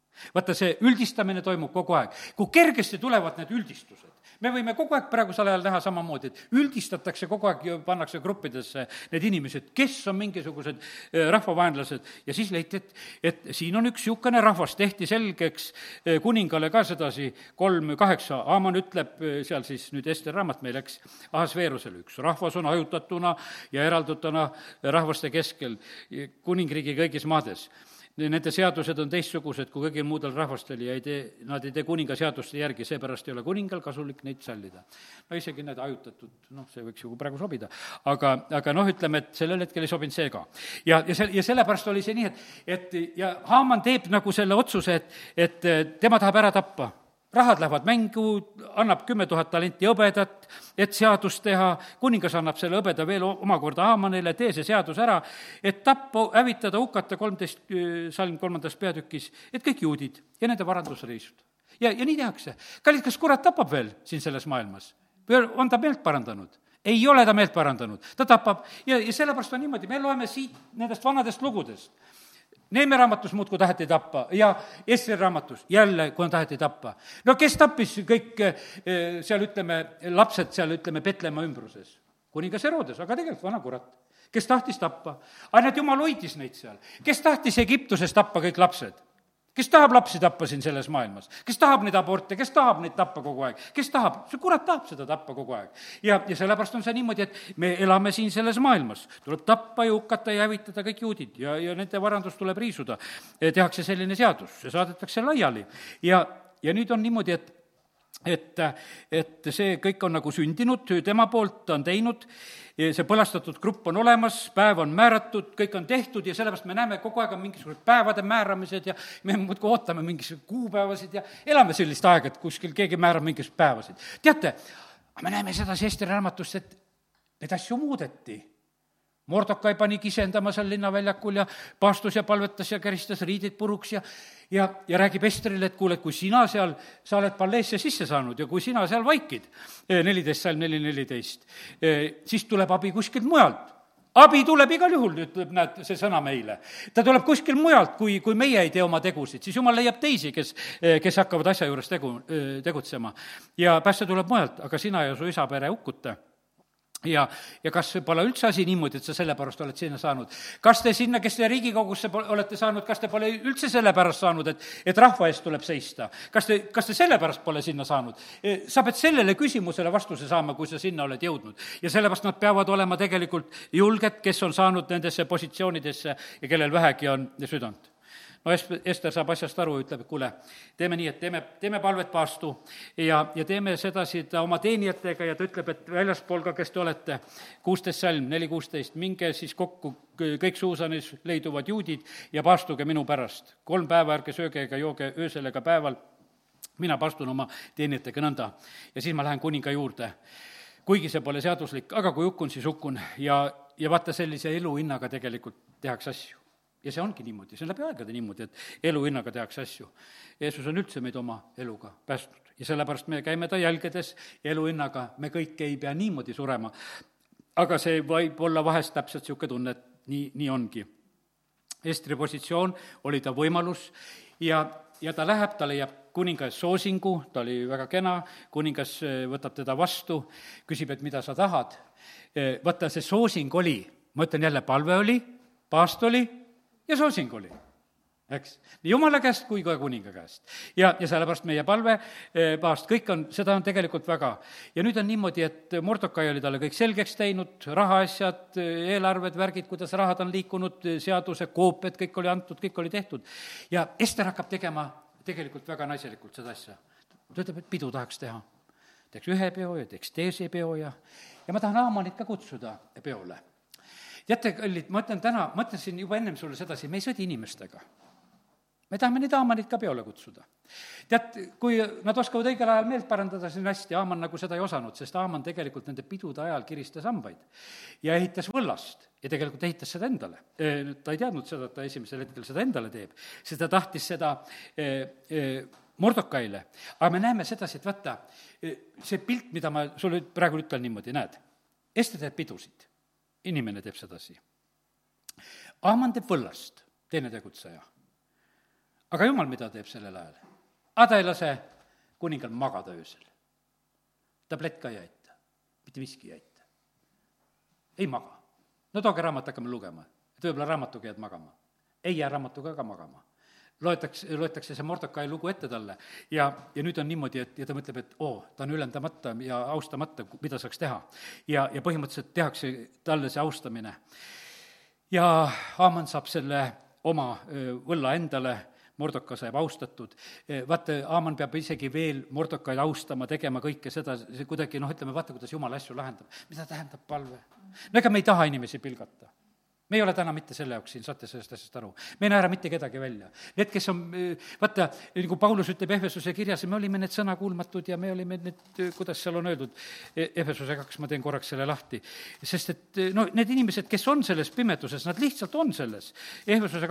vaata, see üldistamine toimub kogu aeg. Kui kergesti tulevad need üldistused. Me võime kogu aeg praegusel ajal näha samamoodi, et üldistatakse kogu aeg ja pannakse gruppidesse need inimesed, kes on mingisugused rahvavaenlased ja siis leiti, et siin on üks niisugune rahvas, tehti selgeks kuningale ka sedasi 3:8. Aaman ütleb seal siis nüüd Ester raamat meil, eks, Ahasveerusele, üks rahvas on hajutatuna ja eraldatuna rahvaste keskel kuningriigi kõigis maades. Nende seadused on teistsugused kui kõigil muudel rahvastel ja nad ei tee kuninga seaduste järgi, seepärast ei ole kuningal kasulik neid sallida. No isegi need hajutatud, see võiks ju praegu sobida, aga ütleme, et sellel hetkel ei sobinud see ka. Ja sellepärast oli see nii, et Haaman teeb nagu selle otsuse, et tema tahab ära tappa. Rahad lähevad mängu, annab 10 000 talenti hõbedat, et seadust teha, kuningas annab selle hõbeda veel omakorda Haamanile, tee see seadus ära, et tappa, hävitada, hukata 13 salm 3. peatükis, et kõik juudid ja nende varandus reisud. Ja nii tehakse. Kallid, kas kurat tapab veel siin selles maailmas? Või on ta meelt parandanud? Ei ole ta meelt parandanud, ta tapab ja sellepärast on niimoodi, me loeme siit nendest vanadest lugudest. Neeme raamatus muudkui taheti tappa ja Ester raamatus jälle, kui on taheti tappa. No kes tappis kõik seal, lapsed seal, Petlemma ümbruses? Kuningas Herodes, aga tegelikult vana kurat, kes tahtis tappa. Ainult Jumal hoidis neid seal. Kes tahtis Egiptuses tappa kõik lapsed? Kes tahab lapsi tappa siin selles maailmas? Kes tahab neid aborte? Kes tahab neid tappa kogu aeg? Kes tahab? See kurat tahab seda tappa kogu aeg. Ja sellepärast on see niimoodi, et me elame siin selles maailmas. Tuleb tappa ja hukata ja hävitada kõik juudid ja nende varandus tuleb riisuda. Tehakse selline seadus, see saadetakse laiali. Ja nüüd on niimoodi, et see kõik on nagu sündinud, tema poolt on teinud, see põlastatud grupp on olemas, päev on määratud, kõik on tehtud ja sellepärast me näeme, kogu aeg on mingisugused päevade määramised ja me muudkui ootame mingisuguseid kuupäevasid ja elame sellist aega, et kuskil keegi määrab mingisuguseid päevasid. Teate, me näeme sedasi Esteri raamatust, et neid asju muudeti. Mordokai pani kisendama seal linnaväljakul ja paastus ja palvetas ja käristas riidid puruks ja räägib Esterile, et kuule, kui sina seal, sa oled palleesse sisse saanud ja kui sina seal vaikid, 14 salm 4:14, siis tuleb abi kuskilt mujalt. Abi tuleb igal juhul, ütleb, näed, see sõna meile. Ta tuleb kuskil mujalt, kui meie ei tee oma tegusid, siis Jumal leiab teisi, kes hakkavad asja juures tegutsema. Ja pääste tuleb mujalt, aga sina ja su isa pere hukkuta. Ja kas pole üldse asi niimoodi, et sa sellepärast oled sinna saanud? Kas te sinna, kes te Riigikogusse olete saanud, kas te pole üldse sellepärast saanud, et rahva eest tuleb seista? Kas te sellepärast pole sinna saanud? Sa pead sellele küsimusele vastuse saama, kui sa sinna oled jõudnud. Ja sellepärast nad peavad olema tegelikult julged, kes on saanud nendesse positsioonidesse ja kellel vähegi on südant. No Ester saab asjast aru, ütleb, et kuule, teeme nii, et teeme palvet paastu ja teeme sedasi ta oma teenijatega ja ta ütleb, et väljaspool ka, kes te olete, 16 salm, 4:16, minge siis kokku kõik Suusanis leiduvad juudid ja paastuge minu pärast. 3 päeva ärge sööge ega jooge öösel ega päeval, mina paastun oma teenijatega nõnda ja siis ma lähen kuninga juurde. Kuigi see pole seaduslik, aga kui hukkun, siis hukkun ja vaata, sellise eluhinnaga tegelikult tehakse asju. Ja see ongi niimoodi, see on läbi aegade niimoodi, et eluhinnaga tehakse asju. Jeesus on üldse meid oma eluga päästnud ja sellepärast me käime ta jälgedes ja eluhinnaga me kõik ei pea niimoodi surema. Aga see võib olla vahest täpselt niisugune tunne, et nii ongi. Estri positsioon oli ta võimalus ja ta läheb, ta leiab kuningas soosingu, ta oli väga kena, kuningas võtab teda vastu, küsib, et mida sa tahad. Vaata, see soosing oli, ma ütlen jälle, palve oli, paast oli, ja soosing oli, eks, nii Jumala käest kui ka kuninga käest. Ja sellepärast meie palve, paast, kõik on, seda on tegelikult väga. Ja nüüd on niimoodi, et Mordokai oli talle kõik selgeks teinud, rahaasjad, eelarved, värgid, kuidas rahad on liikunud, seaduse koopiad, kõik oli antud, kõik oli tehtud. Ja Ester hakkab tegema tegelikult väga naiselikult seda asja. Ta ütleb, et pidu tahaks teha. Teeks ühe peo ja teeks teise peo ja ma tahan Haamanit ka kutsuda peole. Teate, kallid, ma mõtlesin juba ennem sulle sedasi, me ei sõdi inimestega. Me tahame neid Haamanit ka peole kutsuda. Tead, kui nad oskavad õigel ajal meelt parandada, siis on hästi, Haaman nagu seda ei osanud, sest Haaman tegelikult nende pidude ajal kiristas hambaid ja ehitas võllast ja tegelikult ehitas seda endale. Ta ei teadnud seda, et ta esimesel hetkel seda endale teeb, sest ta tahtis seda Mordokaile. Aga me näeme sedasi, et vaata, see pilt, mida ma sulle praegu ütlen niimoodi, näed, Ester teeb pidusid. Inimene teeb sedasi. Haaman teeb võllast, teine tegutseja. aga jumal, mida teeb sellel ajal? Ta ei lase kuningal magada öösel. Tablett ka ei aita, mitte miski ei aita. Ei maga. No tooge raamat, hakkame lugema, et võib-olla raamatuga jääd magama. Ei jää raamatuga ka magama. Loetakse see Mordokai lugu ette talle ja nüüd on niimoodi, et ta mõtleb, et ta on ülendamata ja austamata, mida saaks teha. Ja põhimõtteliselt tehakse talle see austamine. Ja Haaman saab selle oma võlla endale, Mordoka saab austatud. Vaata, Haaman peab isegi veel Mordokaid austama, tegema kõike seda, see kuidagi, ütleme, vaata, kuidas Jumal asju lahendab. Mida tähendab palve? No ega me ei taha inimesi pilgata. Me ei ole täna mitte selle jaoks siin, saate sellest asjast aru. Me ei naera mitte kedagi välja. Need, kes on, vaata, nagu Paulus ütleb Efesuse kirjas, me olime need sõnakuulmatud ja me olime need, kuidas seal on öeldud, Efesuse 2, ma teen korraks selle lahti. Sest et need inimesed, kes on selles pimeduses, nad lihtsalt on selles. Efesuse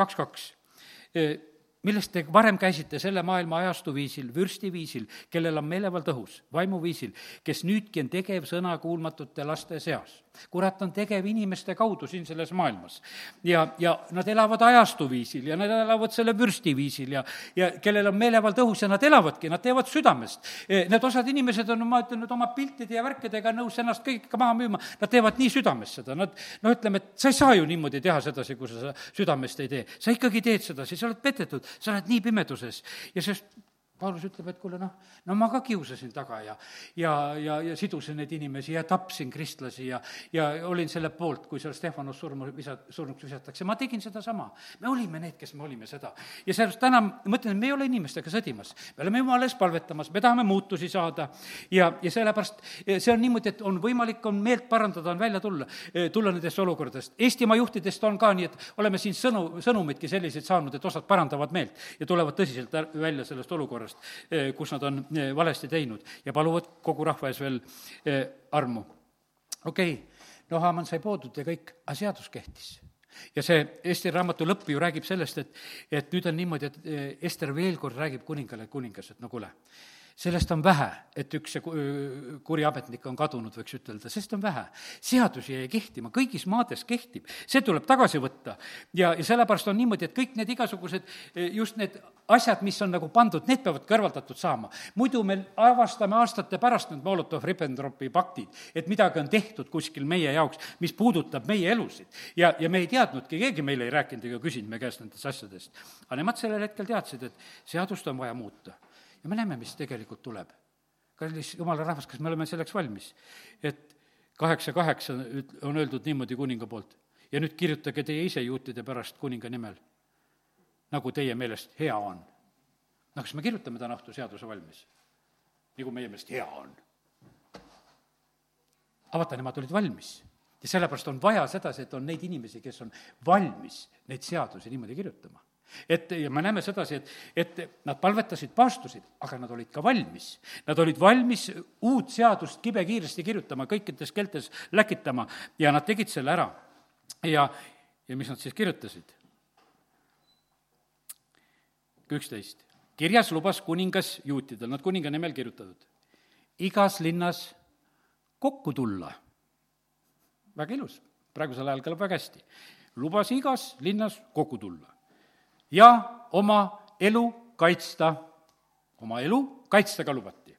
2.2. Millest te varem käisite selle maailma ajastu viisil, vürsti viisil, kellel on meelevald õhus, vaimu viisil, kes nüüdki on tegev sõna kuulmatute laste seas. Kurat on tegev inimeste kaudu siin selles maailmas. Ja nad elavad ajastu viisil ja nad elavad selle vürsti viisil ja kellel on meelevald õhus ja nad elavadki, nad teevad südamest. Need osad inimesed on, ma ütlen, oma piltide ja värkidega nõus ennast kõik maha müüma, nad teevad nii südamest seda, nad, ütleme, et sa ei saa ju niimoodi teha sedasi, kui sa südamest ei tee. Sa ikkagi teed sedasi, sa oled petetud, sa oled nii pimeduses ja sest Paulus ütleb, et kuule, ma ka kiusasin taga ja sidusin neid inimesi ja tapsin kristlasi ja olin selle poolt, kui seal Stefanos surnuks visatakse. Ma tegin seda sama. Me olime need, kes me olime seda. Ja sellest täna mõtlen, et me ei ole inimestega sõdimas. Me oleme Jumala ees palvetamas, me tahame muutusi saada ja sellepärast see on niimoodi, et on võimalik, on meelt parandada, on välja tulla nendest olukordadest. Eestimaa juhtidest on ka nii, et oleme siin sõnumitki selliseid saanud, et osad parandavad meelt ja tulevad tõsiselt välja sellest olukorrast, kus nad on valesti teinud ja paluvad kogu rahva ees veel armu. Okei, Haaman sai poodud ja kõik, aga seadus kehtis. Ja see Esti raamatu lõpp ju räägib sellest, et nüüd on niimoodi, et Ester veel kord räägib kuningale, kuningas, et kuule, sellest on vähe, et üks kuri ametnik on kadunud, võiks ütelda, sest on vähe. Seadusi jäi kehtima, kõigis maades kehtib. See tuleb tagasi võtta. Ja sellepärast on niimoodi, et kõik need igasugused, just need asjad, mis on nagu pandud, need peavad kõrvaldatud saama. Muidu me avastame aastate pärast need Molotov-Ribbentropi paktid, et midagi on tehtud kuskil meie jaoks, mis puudutab meie elusid. Ja me ei teadnudki, keegi meile ei rääkinud ega küsinud me käest nendest asjadest. Aga nemad sellel hetkel teadsid, et seadust on vaja muuta. Ja me näeme, mis tegelikult tuleb. Kallis Jumala rahvas, kas me oleme selleks valmis? Et 8.8 on öeldud niimoodi kuninga poolt. Ja nüüd kirjutage teie ise juutide pärast kuninga nimel, nagu teie meelest hea on. Kas me kirjutame täna õhtu seaduse valmis? Nagu meie meelest hea on. Aga vaata, nemad olid valmis. Ja sellepärast on vaja sedasi, et on neid inimesi, kes on valmis neid seadusi niimoodi kirjutama. Ja me näeme sedasi, et nad palvetasid, paastusid, aga nad olid ka valmis. Nad olid valmis uut seadust kibekiiresti kirjutama, kõikides keeltes läkitama ja nad tegid selle ära. Ja mis nad siis kirjutasid? 11. Kirjas lubas kuningas juutidel, nad kuninga nimel kirjutatud, igas linnas kokku tulla. Väga ilus, praegusel ajal kõlab väga hästi. Lubas igas linnas kokku tulla. Ja oma elu kaitsta ka lubati.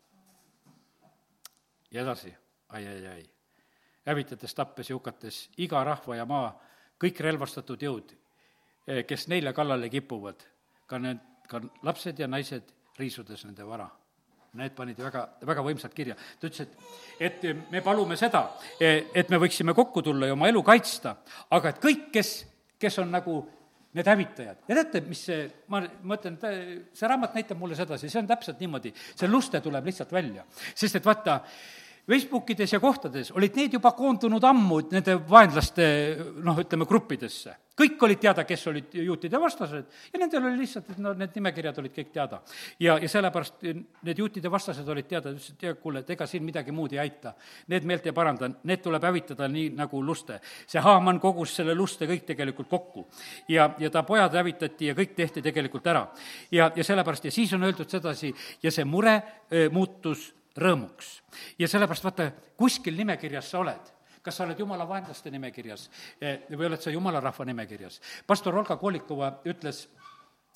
Ja edasi, ai. Hävitades, tappes ja hukates iga rahva ja maa, kõik relvastatud jõud, kes neile kallale kipuvad, ka lapsed ja naised riisudes nende vara. Need panid väga, väga võimsalt kirja. Ta ütles, et me palume seda, et me võiksime kokku tulla ja oma elu kaitsta, aga et kõik, kes on nagu need hävitajad. Ja teate, mis ma mõtlen, see raamat näitab mulle sedasi, see on täpselt niimoodi, see luste tuleb lihtsalt välja. Sest et vaata, Facebookides ja kohtades olid need juba koondunud ammu nende vaenlaste, ütleme, gruppidesse. Kõik olid teada, kes olid juutide vastased ja nendel oli lihtsalt, et need nimekirjad olid kõik teada. Ja sellepärast need juutide vastased olid teada, ütlesid, et kuule, et ega siin midagi muud ei aita. Need meelt ei paranda, need tuleb hävitada nii nagu luste. See Haaman kogus selle luste kõik tegelikult kokku. Ja ta pojad hävitati ja kõik tehti tegelikult ära. Ja sellepärast, ja siis on öeldud sedasi, ja see mure muutus rõõmuks. Ja sellepärast, vaata, kuskil nimekirjas sa oled. Kas sa oled Jumala vaenlaste nimekirjas või oled sa Jumala rahva nimekirjas? Pastor Olga Koolikova ütles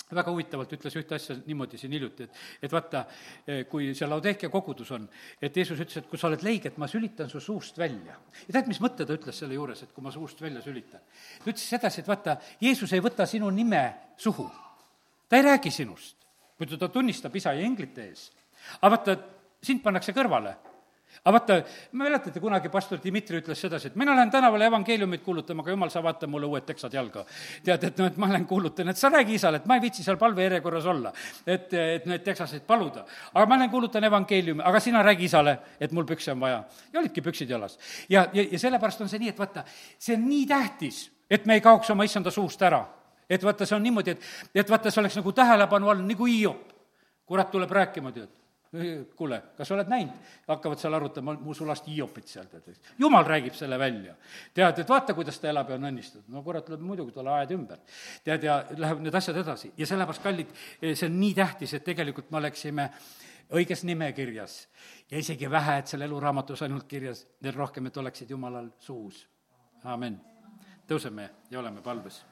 väga huvitavalt ütles ühte asja niimoodi siin hiljuti, et vaata, kui see Laodekia kogudus on, et Jeesus ütles, et kui sa oled leiget, ma sülitan su suust välja. Ja tead, mis mõtte ta ütles selle juures, et kui ma suust välja sülitan? Ta ütles sedasi, et vaata, Jeesus ei võta sinu nime suhu. Ta ei räägi sinust, muidu ta tunnistab isa ja inglite ees. Aga vaata, sind pannakse kõrvale. Aga vaata, mäletate, kunagi pastor Dmitri ütles sedasi, et mina lähen tänavale evangeeliumit kuulutama, aga jumal, sa vaata mulle uued teksad jalga. Tead, et, no, et ma lähen kuulutan, et sa räägi isale, et ma ei viitsi seal palve järjekorras olla, et need teksasid paluda. Aga ma lähen kuulutan evangeeliumi, aga sina räägi isale, et mul pükse on vaja. Ja olidki püksid jalas. Ja sellepärast on see nii, et vaata, see on nii tähtis, et me ei kaoks oma issanda suust ära. Et vaata, see on niimoodi, et vaata, see oleks nagu tähelepanu all, nagu Hiop. Kurat tuleb rääkima, tead. Kuule, kas oled näinud? Hakkavad seal arutama mu sulast Hiopit seal, tead. Jumal räägib selle välja. Tead, et vaata, kuidas ta elab ja on õnnistatud. No kurat tuleb muidugi talle aed ümber. Tead, ja läheb need asjad edasi. Ja sellepärast, kallid, see on nii tähtis, et tegelikult me oleksime õiges nimekirjas. Ja isegi vähe, et selle eluraamatus ainult kirjas, veel rohkem, et oleksid Jumalal suus. Amen. Tõuseme ja oleme palves.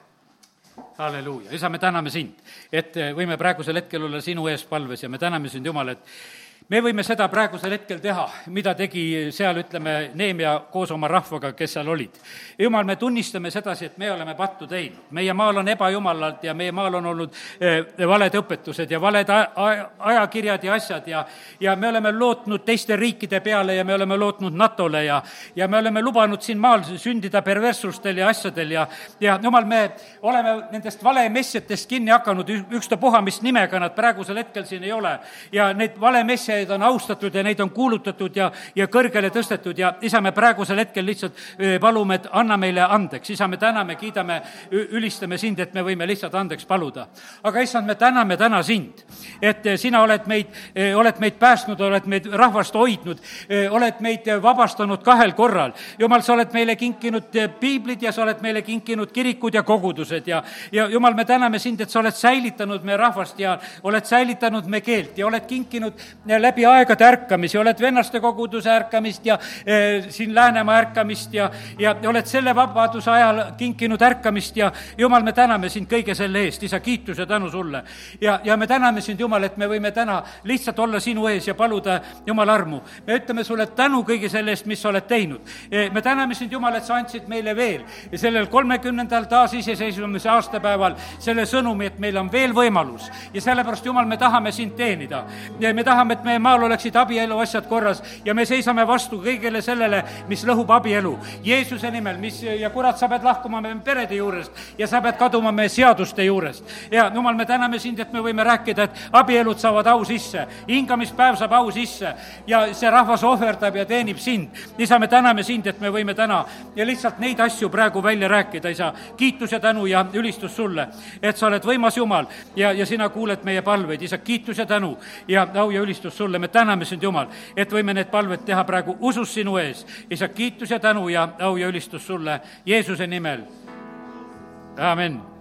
Halleluuja, isa, me täname sind, et võime praegusel hetkel olla sinu ees palves ja me täname sind, Jumal, et me võime seda praegusel hetkel teha, mida tegi seal, ütleme, Neemia koos oma rahvaga, kes seal olid. Jumal, me tunnistame sedasi, et me oleme pattu teinud. Meie maal on ebajumalalt ja meie maal on olnud valed õpetused ja valed ajakirjad ja asjad ja me oleme lootnud teiste riikide peale ja me oleme lootnud NATO-le ja me oleme lubanud siin maal sündida perverssustel ja asjadel ja Jumal, me oleme nendest valemessjatest kinni hakanud, ükstapuha, mis nimega nad praegusel hetkel siin ei ole ja neid valemessjaid on austatud ja neid on kuulutatud ja kõrgele tõstetud ja isa, me praegusel hetkel lihtsalt palume, et anna meile andeks. Isa, me täname, kiidame, ülistame sind, et me võime lihtsalt andeks paluda. Aga issand, me täname täna sind, et sina oled meid päästnud, oled meid rahvast hoidnud, oled meid vabastanud 2 korral. Jumal, sa oled meile kinkinud piiblid ja sa oled meile kinkinud kirikud ja kogudused ja Jumal, me täname sind, et sa oled säilitanud me rahvast ja oled säilitanud me keelt ja oled kinkinud läbi aegade ärkamisi, oled vennaste koguduse ärkamist ja siin Läänemaa ärkamist ja oled selle vabaduse ajal kinkinud ärkamist ja Jumal, me täname sind kõige selle eest, isa, kiitus ja tänu sulle. Ja me täname sind, Jumal, et me võime täna lihtsalt olla sinu ees ja paluda Jumal armu. Me ütleme sulle tänu kõige selle eest, mis sa oled teinud. Me täname sind, Jumal, et sa andsid meile veel sellel 30. taasiseseisvumise aastapäeval selle sõnumi, et meil on veel võimalus ja sellepärast, Jumal, me tahame sind teenida. Me tahame, et meie maal oleksid abielu asjad korras ja me seisame vastu kõigele sellele, mis lõhub abielu. Jeesuse nimel, ja kurat, sa pead lahkuma meie perede juurest ja sa pead kaduma meie seaduste juurest. Ja Jumal, me täname sind, et me võime rääkida, et abielud saavad au sisse, hingamispäev saab au sisse ja see rahvas ohverdab ja teenib sind. Isa, me täname sind, et me võime täna ja lihtsalt neid asju praegu välja rääkida, isa. Kiitus ja tänu ja ülistus sulle, et sa oled võimas Jumal ja sina kuuled meie palveid. Isa, kiitus ja tänu ja au ja ülistus sulle, me täname sind, Jumal, et võime need palved teha praegu usus sinu ees. Isa, kiitus ja tänu ja au ja ülistus sulle Jeesuse nimel. Amen.